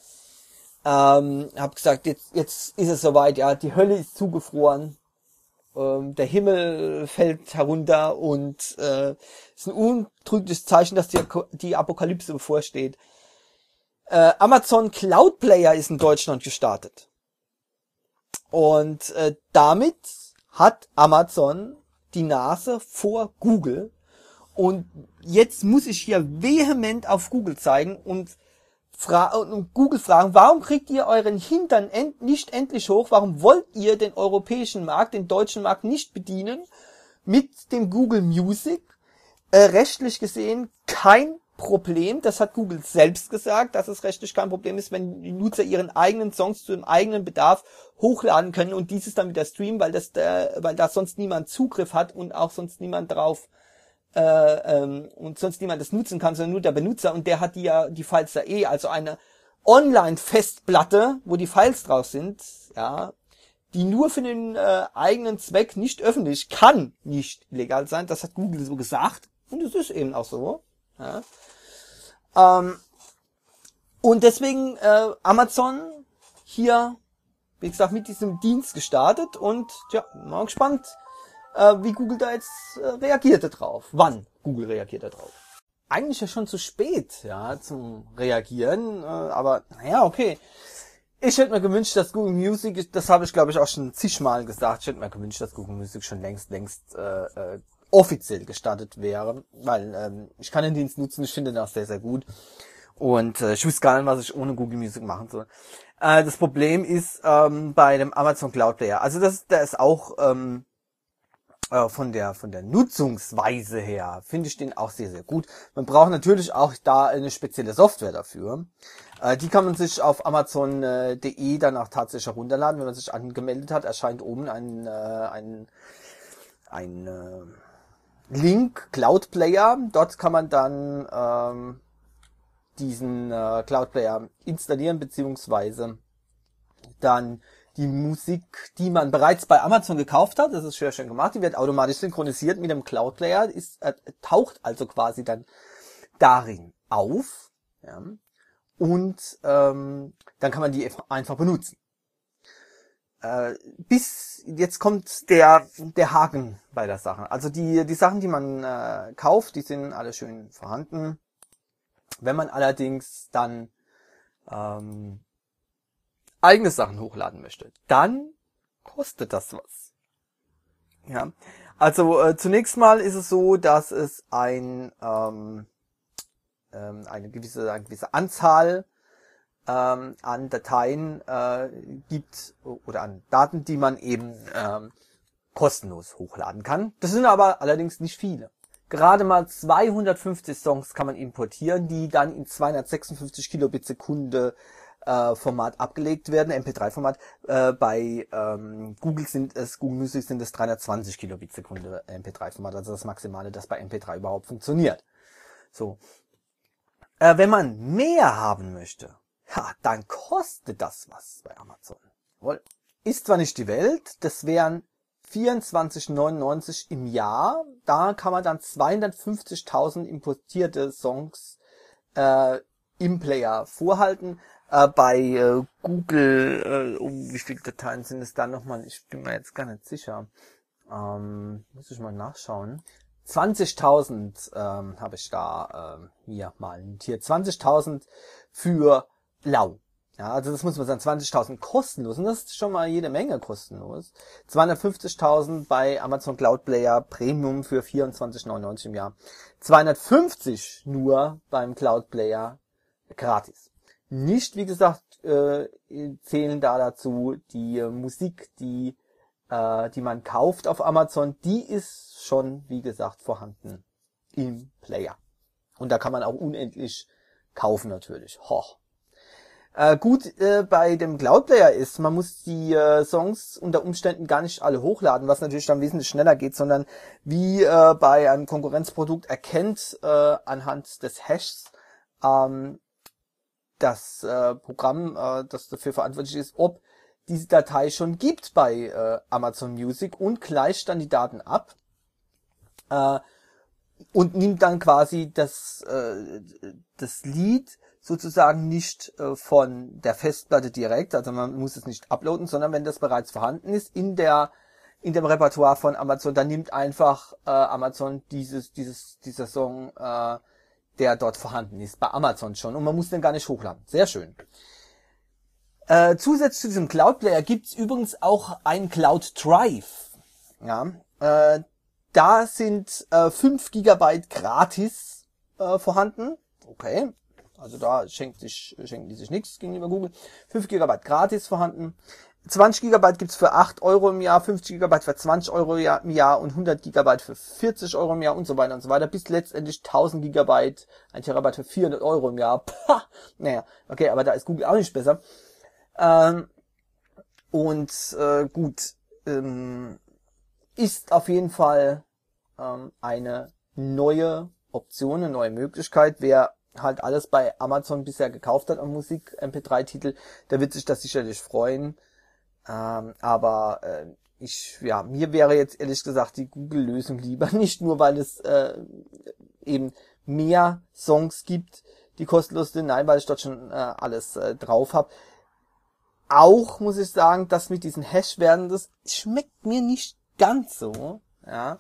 Speaker 1: Habe gesagt, jetzt ist es soweit, ja, die Hölle ist zugefroren. Der Himmel fällt herunter und ist ein untrügliches Zeichen, dass die Apokalypse bevorsteht. Amazon Cloud Player ist in Deutschland gestartet. Und damit hat Amazon die Nase vor Google. Und jetzt muss ich hier vehement auf Google zeigen und Google fragen, warum kriegt ihr euren Hintern nicht endlich hoch? Warum wollt ihr den europäischen Markt, den deutschen Markt nicht bedienen mit dem Google Music? Rechtlich gesehen kein Problem. Das hat Google selbst gesagt, dass es rechtlich kein Problem ist, wenn die Nutzer ihren eigenen Songs zu dem eigenen Bedarf hochladen können und dieses dann wieder streamen, weil da sonst niemand Zugriff hat und auch sonst niemand drauf und sonst niemand das nutzen kann, sondern nur der Benutzer, und der hat die Files da also eine Online-Festplatte, wo die Files drauf sind, ja, die nur für den eigenen Zweck nicht öffentlich, kann nicht illegal sein, das hat Google so gesagt, und es ist eben auch so, ja. Und deswegen Amazon hier, wie gesagt, mit diesem Dienst gestartet, und ja, mal gespannt, wie Google da jetzt reagierte drauf. Wann Google reagiert da drauf. Eigentlich ja schon zu spät, ja, zum Reagieren, aber naja, okay. Ich hätte mir gewünscht, dass Google Music, das habe ich glaube ich auch schon zigmal gesagt, ich hätte mir gewünscht, dass Google Music schon längst offiziell gestartet wäre, weil ich kann den Dienst nutzen, ich finde den auch sehr, sehr gut. Und ich wüsste gar nicht, was ich ohne Google Music machen soll. Das Problem ist bei dem Amazon Cloud Player, also der ist auch von der Nutzungsweise her finde ich den auch sehr, sehr gut. Man braucht natürlich auch da eine spezielle Software dafür. Die kann man sich auf Amazon.de dann auch tatsächlich herunterladen. Wenn man sich angemeldet hat, erscheint oben ein Link Cloud Player. Dort kann man dann diesen Cloud Player installieren, beziehungsweise dann die Musik, die man bereits bei Amazon gekauft hat, das ist sehr schön gemacht, die wird automatisch synchronisiert mit dem Cloud Player, taucht also quasi dann darin auf, ja, und dann kann man die einfach benutzen. Bis jetzt kommt der Haken bei der Sache. Also die Sachen, die man kauft, die sind alle schön vorhanden. Wenn man allerdings dann eigene Sachen hochladen möchte, dann kostet das was. Ja, also zunächst mal ist es so, dass es eine gewisse Anzahl an Dateien gibt oder an Daten, die man eben kostenlos hochladen kann. Das sind aber allerdings nicht viele. Gerade mal 250 Songs kann man importieren, die dann in 256 Kilobit Sekunde Format abgelegt werden, MP3-Format. Bei Google Music sind es 320 Kilobit Sekunde MP3-Format, also das Maximale, das bei MP3 überhaupt funktioniert. So, wenn man mehr haben möchte, ja, dann kostet das was bei Amazon. Jawohl. Ist zwar nicht die Welt, das wären 24,99 im Jahr. Da kann man dann 250.000 importierte Songs im Player vorhalten. Bei Google, wie viele Dateien sind es da nochmal? Ich bin mir jetzt gar nicht sicher. Muss ich mal nachschauen. 20.000 habe ich da hier mal notiert. 20.000 für Lau. Ja, also das muss man sagen, 20.000 kostenlos. Und das ist schon mal jede Menge kostenlos. 250.000 bei Amazon Cloud Player Premium für 24,99 im Jahr. 250 nur beim Cloud Player gratis. Nicht, wie gesagt, zählen da dazu die Musik, die man kauft auf Amazon, die ist schon, wie gesagt, vorhanden im Player. Und da kann man auch unendlich kaufen natürlich. Gut bei dem Cloud Player ist, man muss die Songs unter Umständen gar nicht alle hochladen, was natürlich dann wesentlich schneller geht, sondern wie bei einem Konkurrenzprodukt erkennt anhand des Hashs das Programm, das dafür verantwortlich ist, ob diese Datei schon gibt bei Amazon Music und gleicht dann die Daten ab und nimmt dann quasi das Lied sozusagen nicht von der Festplatte direkt, also man muss es nicht uploaden, sondern wenn das bereits vorhanden ist in dem Repertoire von Amazon, dann nimmt einfach Amazon dieser Song, der dort vorhanden ist, bei Amazon schon, und man muss den gar nicht hochladen. Sehr schön. Zusätzlich zu diesem Cloud Player gibt's übrigens auch einen Cloud Drive. Ja, da sind 5 GB gratis vorhanden. Okay, also da schenken die sich nichts gegenüber Google. 5 GB gratis vorhanden. 20 GB gibt's für 8 Euro im Jahr, 50 GB für 20 Euro im Jahr und 100 GB für 40 Euro im Jahr und so weiter und so weiter, bis letztendlich 1000 GB, 1 Terabyte für 400 Euro im Jahr. Pah! Naja, okay, aber da ist Google auch nicht besser. Ist auf jeden Fall eine neue Option, eine neue Möglichkeit. Wer halt alles bei Amazon bisher gekauft hat an Musik, MP3-Titel, der wird sich das sicherlich freuen. Aber mir wäre jetzt ehrlich gesagt die Google-Lösung lieber, nicht nur weil es eben mehr Songs gibt, die kostenlos sind, nein, weil ich dort schon alles drauf habe. Auch muss ich sagen, dass mit diesen Hash-Werten, das schmeckt mir nicht ganz so, ja.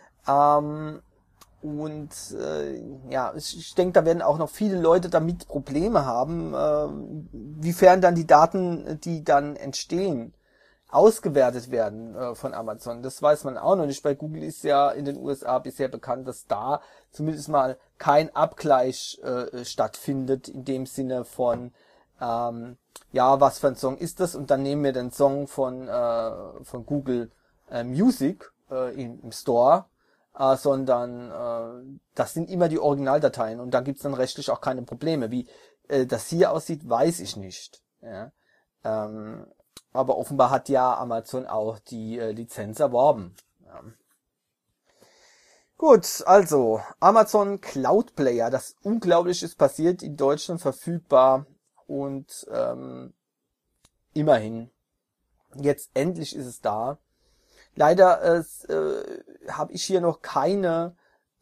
Speaker 1: Ich denke, da werden auch noch viele Leute damit Probleme haben, wiefern dann die Daten, die dann entstehen, ausgewertet werden von Amazon. Das weiß man auch noch nicht. Bei Google ist ja in den USA bisher bekannt, dass da zumindest mal kein Abgleich stattfindet, in dem Sinne von was für ein Song ist das? Und dann nehmen wir den Song von Google Music im Store, sondern das sind immer die Originaldateien und da gibt's dann rechtlich auch keine Probleme. Wie das hier aussieht, weiß ich nicht. Ja? Aber offenbar hat ja Amazon auch die Lizenz erworben. Ja. Gut, also Amazon Cloud Player, das unglaublich ist passiert, in Deutschland verfügbar und immerhin, jetzt endlich ist es da. Leider habe ich hier noch keine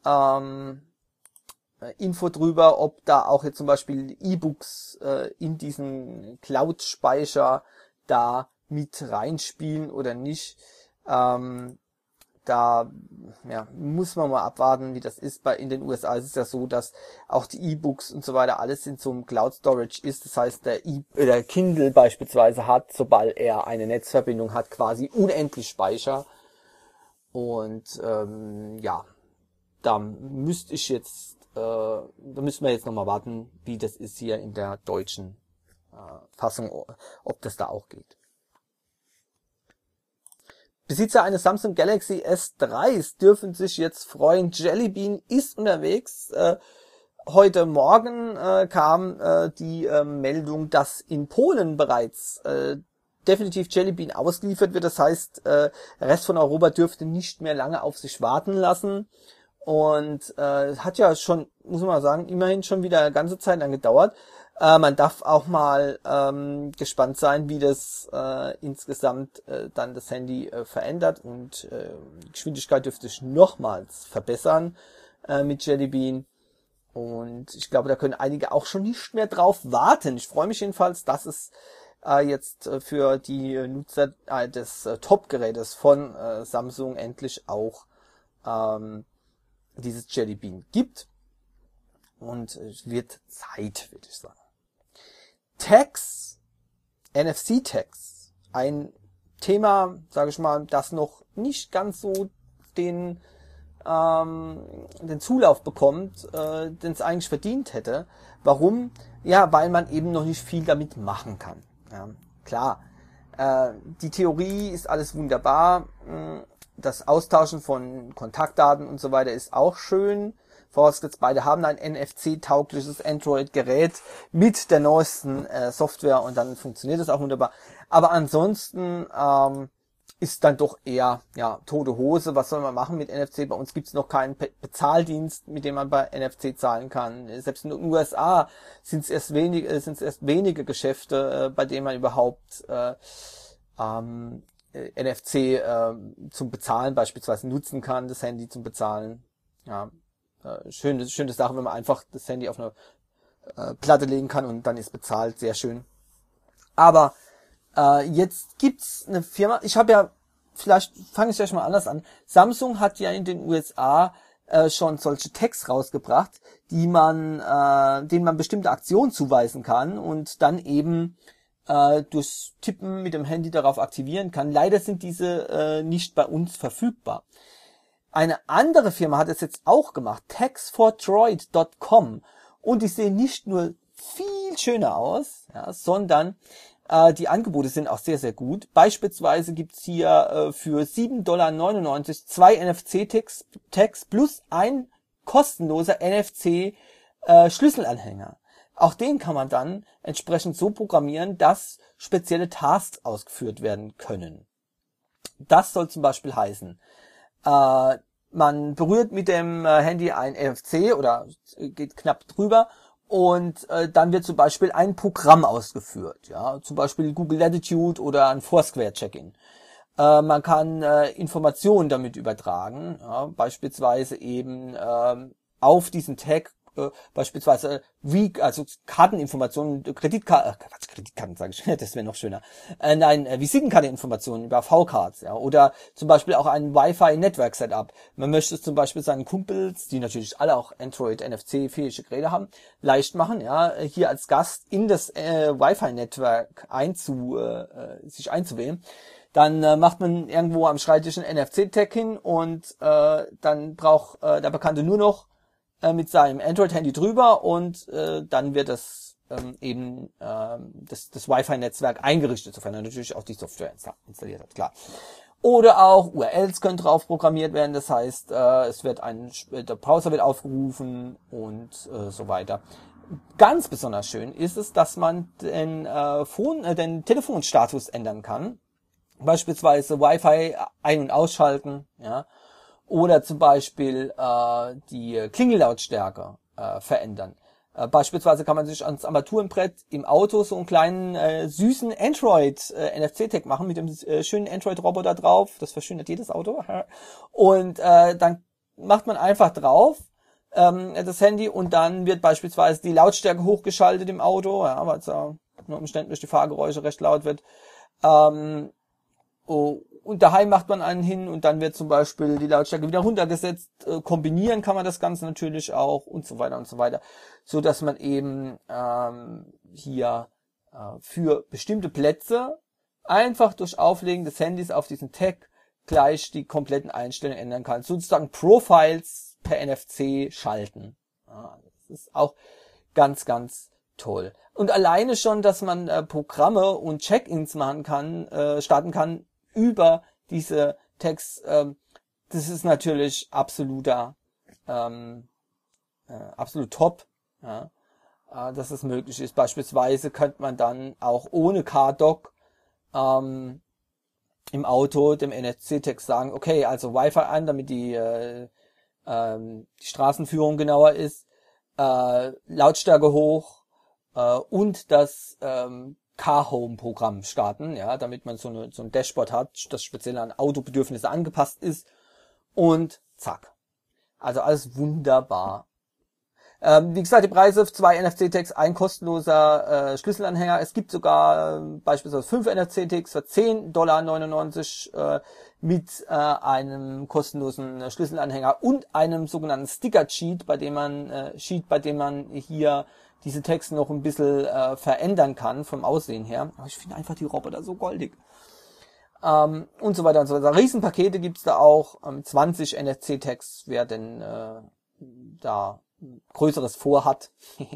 Speaker 1: Info drüber, ob da auch jetzt zum Beispiel E-Books in diesen Cloud-Speicher da mit reinspielen oder nicht. Da muss man mal abwarten, wie das ist. In den USA ist es ja so, dass auch die E-Books und so weiter alles in so einem Cloud Storage ist. Das heißt, der Kindle beispielsweise hat, sobald er eine Netzverbindung hat, quasi unendlich Speicher. Und da müsste ich jetzt, da müssen wir jetzt nochmal warten, wie das ist hier in der deutschen Fassung, ob das da auch geht. Besitzer eines Samsung Galaxy S3s dürfen sich jetzt freuen. Jelly Bean ist unterwegs. Heute Morgen kam die Meldung, dass in Polen bereits definitiv Jelly Bean ausgeliefert wird. Das heißt, der Rest von Europa dürfte nicht mehr lange auf sich warten lassen. Und hat ja schon, muss man mal sagen, immerhin schon wieder eine ganze Zeit lang gedauert. Man darf auch mal gespannt sein, wie das insgesamt dann das Handy verändert, und die Geschwindigkeit dürfte sich nochmals verbessern mit Jelly Bean. Und ich glaube, da können einige auch schon nicht mehr drauf warten. Ich freue mich jedenfalls, dass es jetzt für die Nutzer des Top-Gerätes von Samsung endlich auch dieses Jelly Bean gibt. Und es wird Zeit, würde ich sagen. Tags, NFC-Tags, ein Thema, sage ich mal, das noch nicht ganz so den Zulauf bekommt, den es eigentlich verdient hätte. Warum? Ja, weil man eben noch nicht viel damit machen kann. Ja, klar, die Theorie ist alles wunderbar, das Austauschen von Kontaktdaten und so weiter ist auch schön. Vorausgesetzt, beide haben ein NFC-taugliches Android-Gerät mit der neuesten Software, und dann funktioniert das auch wunderbar. Aber ansonsten ist dann doch eher tote Hose. Was soll man machen mit NFC? Bei uns gibt es noch keinen Bezahldienst, mit dem man bei NFC zahlen kann. Selbst in den USA sind es erst wenige Geschäfte, bei denen man überhaupt NFC zum Bezahlen beispielsweise nutzen kann, das Handy zum Bezahlen. Ja. Schöne Sache, wenn man einfach das Handy auf eine Platte legen kann und dann ist bezahlt, sehr schön. Aber jetzt gibt's eine Firma, vielleicht fange ich gleich mal anders an. Samsung hat ja in den USA schon solche Tags rausgebracht, denen man bestimmte Aktionen zuweisen kann und dann eben durch Tippen mit dem Handy darauf aktivieren kann. Leider sind diese nicht bei uns verfügbar. Eine andere Firma hat es jetzt auch gemacht, tagsfortroid.com, und die sehen nicht nur viel schöner aus, sondern die Angebote sind auch sehr, sehr gut. Beispielsweise gibt's hier für $7,99 zwei NFC-Tags plus ein kostenloser NFC-Schlüsselanhänger. Auch den kann man dann entsprechend so programmieren, dass spezielle Tasks ausgeführt werden können. Das soll zum Beispiel heißen, man berührt mit dem Handy ein NFC oder geht knapp drüber, und dann wird zum Beispiel ein Programm ausgeführt, zum Beispiel Google Latitude oder ein Foursquare Check-in. Man kann Informationen damit übertragen, beispielsweise eben auf diesen Tag, beispielsweise Karteninformationen, Kreditkarten sage ich, das wäre noch schöner. Visitenkarteninformationen über V-Cards, oder zum Beispiel auch ein Wi-Fi-Network-Setup. Man möchte zum Beispiel seinen Kumpels, die natürlich alle auch Android-NFC-fähige Geräte haben, leicht machen, hier als Gast in das Wi-Fi-Network sich einzuwählen. Dann macht man irgendwo am Schreibtisch einen NFC-Tag hin, und dann braucht der Bekannte nur noch mit seinem Android-Handy drüber, und dann wird das das Wi-Fi-Netzwerk eingerichtet, sofern er natürlich auch die Software installiert hat, klar. Oder auch URLs können drauf programmiert werden, das heißt, der Browser wird aufgerufen und so weiter. Ganz besonders schön ist es, dass man den Telefonstatus ändern kann, beispielsweise Wi-Fi ein- und ausschalten, Oder zum Beispiel die Klingellautstärke verändern. Beispielsweise kann man sich ans Armaturenbrett im Auto so einen kleinen süßen Android NFC-Tag machen mit dem schönen Android-Roboter drauf. Das verschönert jedes Auto. Und dann macht man einfach drauf das Handy und dann wird beispielsweise die Lautstärke hochgeschaltet im Auto, ja, weil es ja unter Umständen durch die Fahrgeräusche recht laut wird. Und daheim macht man einen hin und dann wird zum Beispiel die Lautstärke wieder runtergesetzt. Kombinieren kann man das Ganze natürlich auch und so weiter und so weiter, so dass man eben hier für bestimmte Plätze einfach durch Auflegen des Handys auf diesen Tag gleich die kompletten Einstellungen ändern kann. Sozusagen Profiles per NFC schalten. Das ist auch ganz, ganz toll. Und alleine schon, dass man Programme und Check-ins machen kann, starten kann über diese Tags, das ist natürlich absolut top, ja, dass es möglich ist. Beispielsweise könnte man dann auch ohne CarDock im Auto dem NFC-Tag sagen, okay, also Wi-Fi an, damit die Straßenführung genauer ist, Lautstärke hoch und das Car-Home-Programm starten, ja, damit man so ein Dashboard hat, das speziell an Autobedürfnisse angepasst ist und zack. Also alles wunderbar. Wie gesagt, die Preise, 2 NFC-Tags, ein kostenloser Schlüsselanhänger. Es gibt sogar beispielsweise 5 NFC-Tags für $10,99 mit einem kostenlosen Schlüsselanhänger und einem sogenannten Sticker-Sheet, bei dem man hier diese Tags noch ein bisschen verändern kann vom Aussehen her. Aber ich finde einfach die Roboter so goldig. Und so weiter und so weiter. Riesenpakete gibt's da auch, 20 NFC-Tags, wer denn da Größeres vorhat.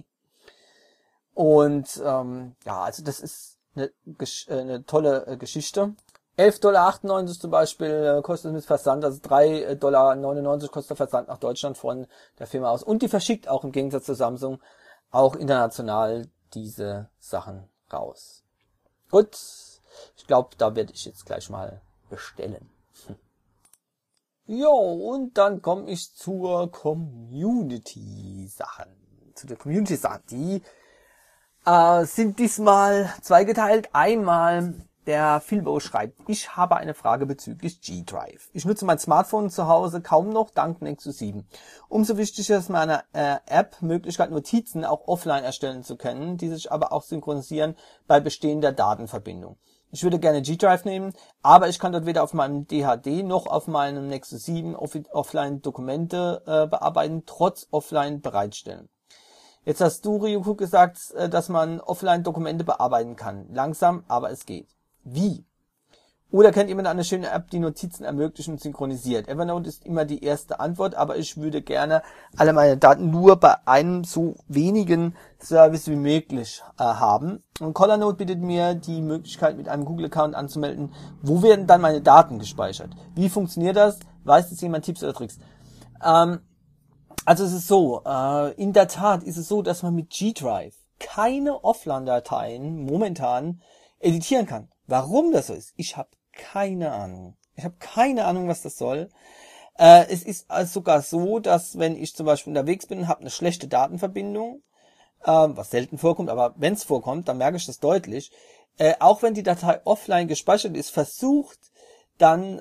Speaker 1: Und ja, also das ist eine tolle Geschichte. $11,98 zum Beispiel kostet es mit Versand, also $3,99 kostet der Versand nach Deutschland von der Firma aus. Und die verschickt auch im Gegensatz zu Samsung auch international diese Sachen raus. Gut, ich glaube, da werde ich jetzt gleich mal bestellen. Jo, und dann komme ich zur Community-Sachen. Zu der Community-Sachen. Die sind diesmal zweigeteilt. Einmal der Philbo schreibt, ich habe eine Frage bezüglich G-Drive. Ich nutze mein Smartphone zu Hause kaum noch dank Nexus 7. Umso wichtiger ist meine App Möglichkeit, Notizen auch offline erstellen zu können, die sich aber auch synchronisieren bei bestehender Datenverbindung. Ich würde gerne G-Drive nehmen, aber ich kann dort weder auf meinem DHD noch auf meinem Nexus 7 offline Dokumente bearbeiten, trotz offline bereitstellen. Jetzt hast du, Ryuko, gesagt, dass man offline Dokumente bearbeiten kann. Langsam, aber es geht. Wie? Oder kennt jemand eine schöne App, die Notizen ermöglicht und synchronisiert? Evernote ist immer die erste Antwort, aber ich würde gerne alle meine Daten nur bei einem so wenigen Service wie möglich haben. Und Colornote bietet mir die Möglichkeit, mit einem Google-Account anzumelden. Wo werden dann meine Daten gespeichert? Wie funktioniert das? Weiß jetzt jemand Tipps oder Tricks? Also es ist so, in der Tat ist es so, dass man mit G-Drive keine Offline-Dateien momentan editieren kann. Warum das so ist? Ich habe keine Ahnung. Ich habe keine Ahnung, was das soll. Es ist sogar so, dass wenn ich zum Beispiel unterwegs bin und habe eine schlechte Datenverbindung, was selten vorkommt, aber wenn es vorkommt, dann merke ich das deutlich, auch wenn die Datei offline gespeichert ist, versucht dann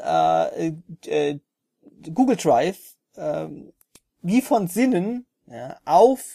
Speaker 1: Google Drive wie von Sinnen auf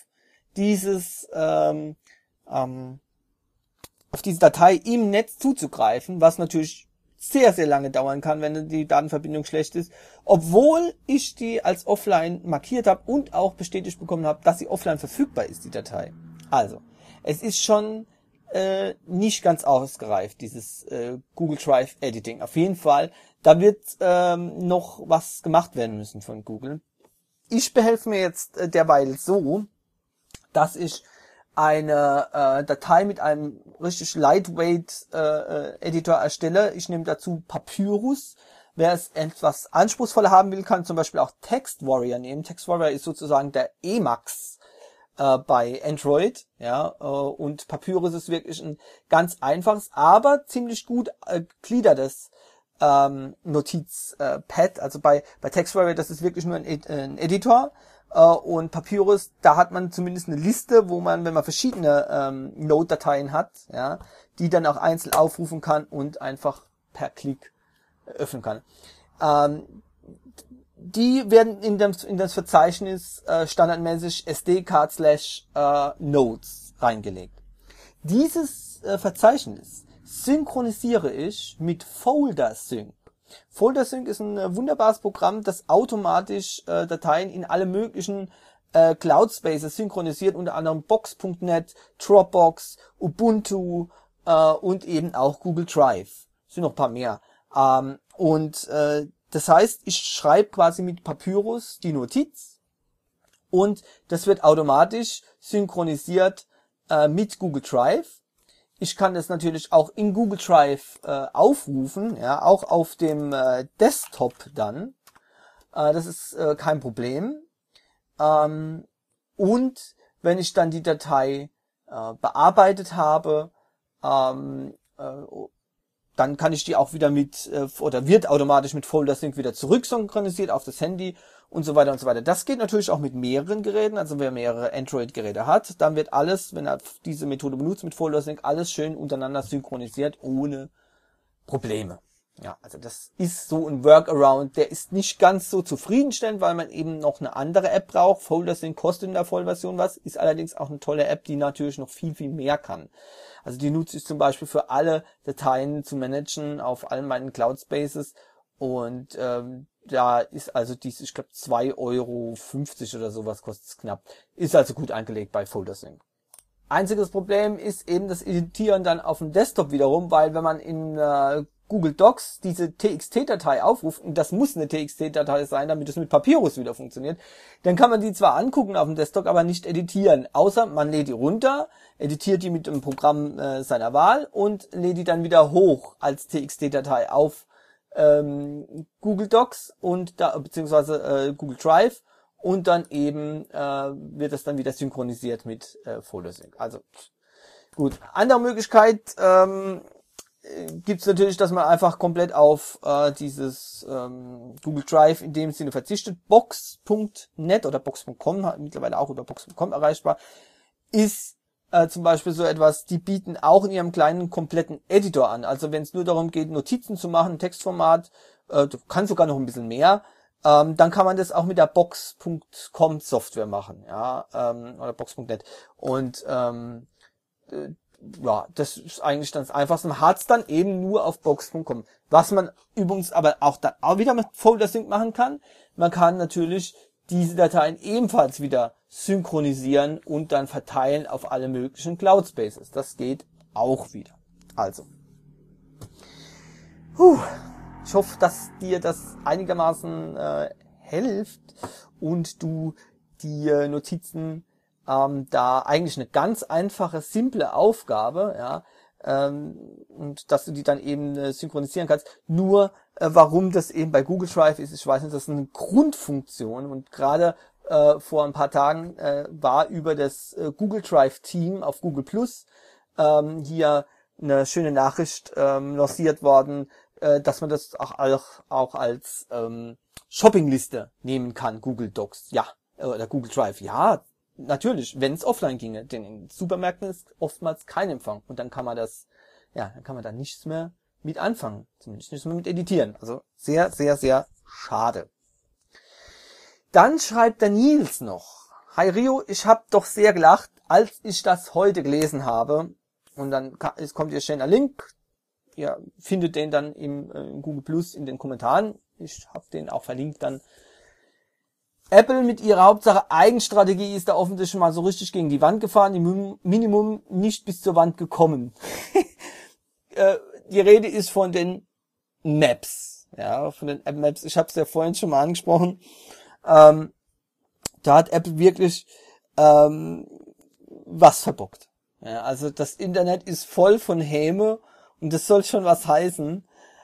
Speaker 1: auf diese Datei im Netz zuzugreifen, was natürlich sehr, sehr lange dauern kann, wenn die Datenverbindung schlecht ist, obwohl ich die als offline markiert habe und auch bestätigt bekommen habe, dass sie offline verfügbar ist, die Datei. Also, es ist schon nicht ganz ausgereift, dieses Google Drive Editing. Auf jeden Fall, da wird noch was gemacht werden müssen von Google. Ich behelfe mir jetzt derweil so, dass ich eine Datei mit einem richtig lightweight Editor erstelle. Ich nehme dazu Papyrus. Wer es etwas anspruchsvoller haben will, kann zum Beispiel auch Text Warrior nehmen. Text Warrior ist sozusagen der Emacs bei Android, ja, und Papyrus ist wirklich ein ganz einfaches, aber ziemlich gut gliedertes Notizpad. Also bei TextWriter, das ist wirklich nur ein Editor. Und Papyrus, da hat man zumindest eine Liste, wo man, wenn man verschiedene Node-Dateien hat, ja, die dann auch einzeln aufrufen kann und einfach per Klick öffnen kann. Die werden in das Verzeichnis standardmäßig SD-Card/Nodes reingelegt. Dieses Verzeichnis synchronisiere ich mit FolderSync. FolderSync ist ein wunderbares Programm, das automatisch Dateien in alle möglichen Cloud Spaces synchronisiert, unter anderem Box.net, Dropbox, Ubuntu und eben auch Google Drive. Es sind noch ein paar mehr. Das heißt, ich schreibe quasi mit Papyrus die Notiz und das wird automatisch synchronisiert mit Google Drive. Ich kann das natürlich auch in Google Drive aufrufen, ja, auch auf dem Desktop dann. Das ist kein Problem. Und wenn ich dann die Datei bearbeitet habe, dann kann ich die auch wieder oder wird automatisch mit FolderSync wieder zurücksynchronisiert auf das Handy und so weiter und so weiter. Das geht natürlich auch mit mehreren Geräten, also wer mehrere Android-Geräte hat, dann wird alles, wenn er diese Methode benutzt mit FolderSync, alles schön untereinander synchronisiert, ohne Probleme. Ja, also das ist so ein Workaround, der ist nicht ganz so zufriedenstellend, weil man eben noch eine andere App braucht. FolderSync kostet in der Vollversion was, ist allerdings auch eine tolle App, die natürlich noch viel, viel mehr kann. Also die nutze ich zum Beispiel für alle Dateien zu managen auf allen meinen Cloud Spaces und da ist also dies, ich glaube 2,50 € oder sowas kostet es knapp. Ist also gut eingelegt bei FolderSync. Einziges Problem ist eben das Editieren dann auf dem Desktop wiederum, weil wenn man in Google Docs diese TXT-Datei aufruft, und das muss eine TXT-Datei sein, damit es mit Papyrus wieder funktioniert, dann kann man die zwar angucken auf dem Desktop, aber nicht editieren, außer man lädt die runter, editiert die mit dem Programm seiner Wahl und lädt die dann wieder hoch als TXT-Datei auf Google Docs und da beziehungsweise Google Drive und dann eben wird das dann wieder synchronisiert mit FolderSync. Also gut. Andere Möglichkeit gibt es natürlich, dass man einfach komplett auf dieses Google Drive in dem Sinne verzichtet. Box.net oder Box.com, mittlerweile auch über Box.com erreichbar, ist zum Beispiel so etwas, die bieten auch in ihrem kleinen kompletten Editor an. Also wenn es nur darum geht, Notizen zu machen, Textformat, du kannst sogar noch ein bisschen mehr, dann kann man das auch mit der Box.com Software machen, ja, oder Box.net. Und ja, das ist eigentlich das Einfachste. Man hat es dann eben nur auf Box.com. Was man übrigens aber auch dann auch wieder mit FolderSync machen kann, man kann natürlich diese Dateien ebenfalls wieder synchronisieren und dann verteilen auf alle möglichen Cloud Spaces. Das geht auch wieder. Also, ich hoffe, dass dir das einigermaßen hilft und du die Notizen da eigentlich eine ganz einfache, simple Aufgabe, ja, und dass du die dann eben synchronisieren kannst. Nur warum das eben bei Google Drive ist, ich weiß nicht, das ist eine Grundfunktion und gerade vor ein paar Tagen war über das Google Drive Team auf Google Plus hier eine schöne Nachricht lanciert worden, dass man das auch als Shoppingliste nehmen kann, Google Docs, ja, oder Google Drive, ja. Natürlich, wenn es offline ginge, denn in Supermärkten ist oftmals kein Empfang und dann kann man dann kann man da nichts mehr mit anfangen, zumindest nichts mehr mit editieren. Also sehr, sehr, sehr schade. Dann schreibt der Nils noch: Hi Rio, ich habe doch sehr gelacht, als ich das heute gelesen habe. Und dann kommt hier schnell ein Link. Ihr findet den dann im Google Plus in den Kommentaren. Ich habe den auch verlinkt dann. Apple mit ihrer Hauptsache Eigenstrategie ist da offensichtlich mal so richtig gegen die Wand gefahren, im Minimum nicht bis zur Wand gekommen. Die Rede ist von den Maps, ja, von den App Maps. Ich habe es ja vorhin schon mal angesprochen. Da hat Apple wirklich was verbockt. Ja, also das Internet ist voll von Häme und das soll schon was heißen.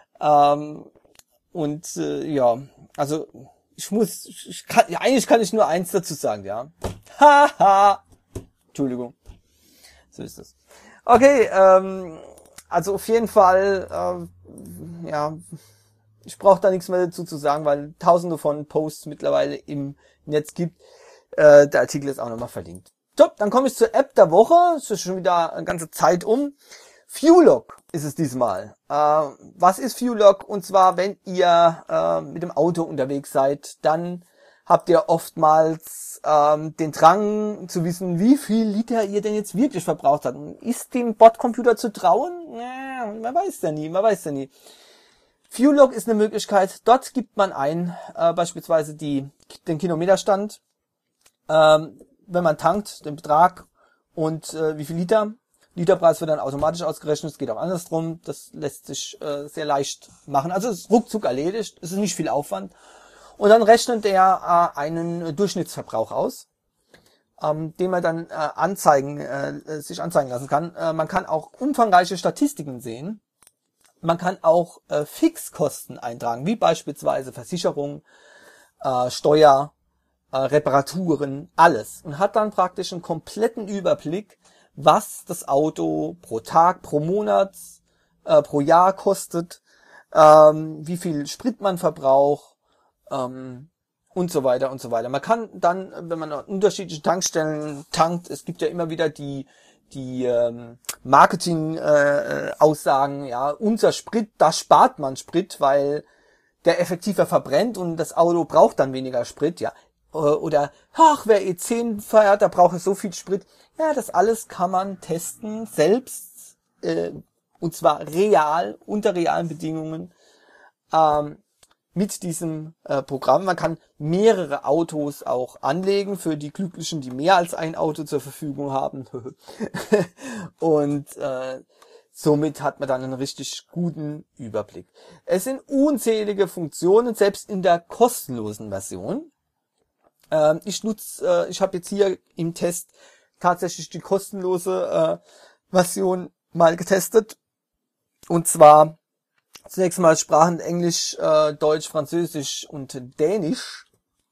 Speaker 1: Ja, also eigentlich kann ich nur eins dazu sagen, ja. Haha. Entschuldigung. So ist das. Okay, also auf jeden Fall, ja, Ich brauche da nichts mehr dazu zu sagen, weil tausende von Posts mittlerweile im Netz gibt. Der Artikel ist auch nochmal verlinkt. So, dann komme ich zur App der Woche. Es ist schon wieder eine ganze Zeit um. Viewlog ist es diesmal. Was ist Viewlog? Und zwar, wenn ihr mit dem Auto unterwegs seid, dann habt ihr oftmals den Drang zu wissen, wie viel Liter ihr denn jetzt wirklich verbraucht habt. Ist dem Bordcomputer zu trauen? Man weiß ja nie. Viewlog ist eine Möglichkeit. Dort gibt man ein, beispielsweise den Kilometerstand, wenn man tankt, den Betrag und wie viel Liter. Literpreis wird dann automatisch ausgerechnet. Es geht auch andersrum. Das lässt sich sehr leicht machen. Also es ist ruckzuck erledigt. Es ist nicht viel Aufwand. Und dann rechnet er einen Durchschnittsverbrauch aus, den man dann sich anzeigen lassen kann. Man kann auch umfangreiche Statistiken sehen. Man kann auch Fixkosten eintragen, wie beispielsweise Versicherung, Steuer, Reparaturen, alles. Und hat dann praktisch einen kompletten Überblick, was das Auto pro Tag, pro Monat, pro Jahr kostet, wie viel Sprit man verbraucht, und so weiter und so weiter. Man kann dann, wenn man an unterschiedlichen Tankstellen tankt, es gibt ja immer wieder die Marketing-Aussagen, ja, unser Sprit, da spart man Sprit, weil der effektiver verbrennt und das Auto braucht dann weniger Sprit, ja. Oder, wer E10 fährt, da braucht es so viel Sprit. Ja, das alles kann man testen, selbst, und zwar real, unter realen Bedingungen, mit diesem Programm. Man kann mehrere Autos auch anlegen für die Glücklichen, die mehr als ein Auto zur Verfügung haben. Und somit hat man dann einen richtig guten Überblick. Es sind unzählige Funktionen, selbst in der kostenlosen Version. Ich habe jetzt hier im Test tatsächlich die kostenlose Version mal getestet. Und zwar zunächst mal Sprachen Englisch, Deutsch, Französisch und Dänisch.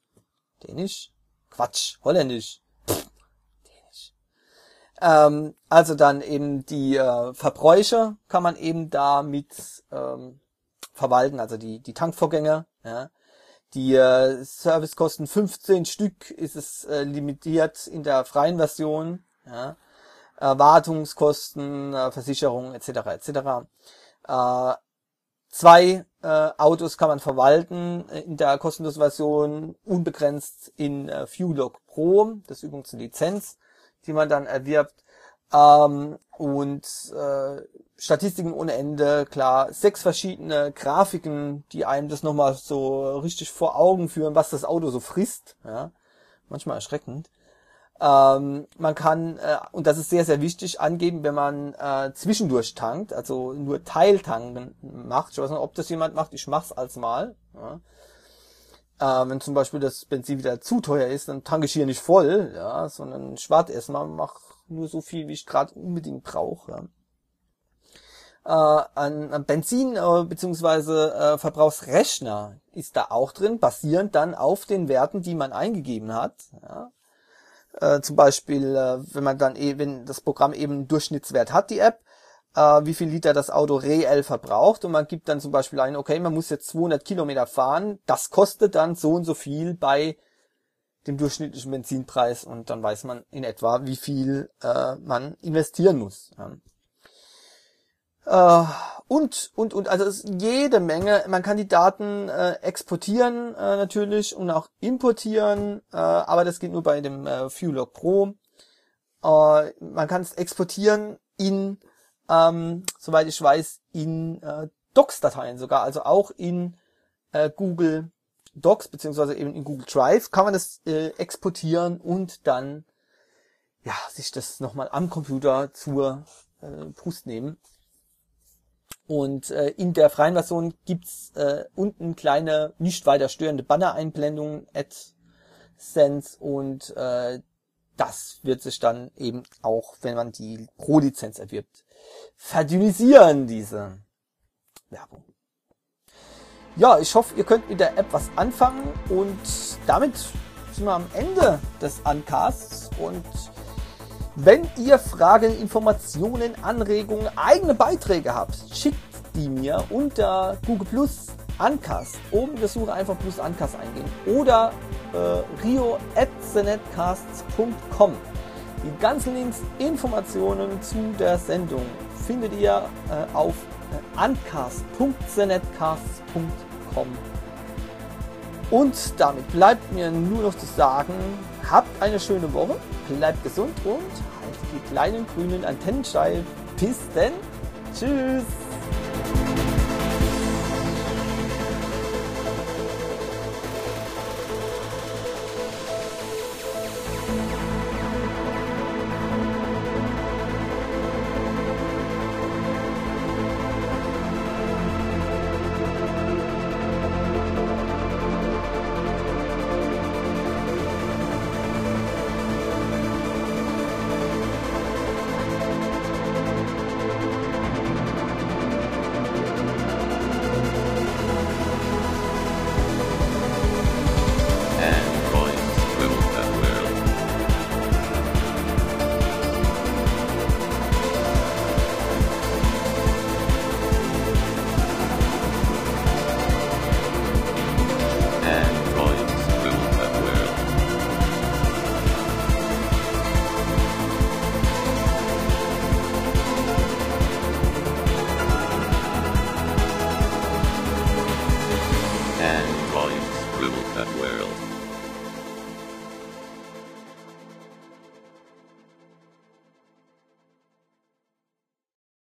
Speaker 1: Holländisch. Dänisch. Also dann eben die Verbräuche kann man eben da mit verwalten, also die Tankvorgänge. Ja. Die Servicekosten 15 Stück ist es limitiert in der freien Version. Ja. Wartungskosten, Versicherung etc. Zwei Autos kann man verwalten in der kostenlosen Version, unbegrenzt in Viewlog Pro. Das ist übrigens eine Lizenz, die man dann erwirbt. Und Statistiken ohne Ende, klar, 6 verschiedene Grafiken, die einem das nochmal so richtig vor Augen führen, was das Auto so frisst. Ja, manchmal erschreckend. Man kann, und das ist sehr, sehr wichtig, angeben, wenn man zwischendurch tankt, also nur Teiltanken macht. Ich weiß nicht, ob das jemand macht, ich mach's als mal. Ja. Wenn zum Beispiel das Benzin wieder zu teuer ist, dann tanke ich hier nicht voll, ja, sondern ich warte erstmal, mache nur so viel, wie ich gerade unbedingt brauche. Ja. Ein Benzin bzw. Verbrauchsrechner ist da auch drin, basierend dann auf den Werten, die man eingegeben hat. Ja. Zum Beispiel, wenn man dann wenn das Programm eben einen Durchschnittswert hat, die App, wie viel Liter das Auto reell verbraucht, und man gibt dann zum Beispiel ein, okay, man muss jetzt 200 Kilometer fahren, das kostet dann so und so viel bei dem durchschnittlichen Benzinpreis, und dann weiß man in etwa, wie viel man investieren muss. Und, also es ist jede Menge. Man kann die Daten exportieren natürlich und auch importieren, aber das geht nur bei dem Viewlog Pro. Man kann es exportieren in, soweit ich weiß, in Docs-Dateien sogar, also auch in Google Docs beziehungsweise eben in Google Drive kann man das exportieren und dann ja sich das nochmal am Computer zur Brust nehmen. Und in der freien Version gibt's unten kleine, nicht weiter störende Banner-Einblendungen, AdSense, und das wird sich dann eben auch, wenn man die Pro-Lizenz erwirbt, verdünnisieren, diese Werbung. Ja, ich hoffe, ihr könnt mit der App was anfangen, und damit sind wir am Ende des Uncasts. Und wenn ihr Fragen, Informationen, Anregungen, eigene Beiträge habt, schickt die mir unter Google Plus Uncast. Oben in der Suche einfach plus Uncast eingeben. Oder rio@thenetcasts.com. Die ganzen Links, Informationen zu der Sendung findet ihr auf uncast.thenetcasts.com. Und damit bleibt mir nur noch zu sagen, habt eine schöne Woche, bleibt gesund und haltet die kleinen grünen Antennen steif. Bis denn, tschüss!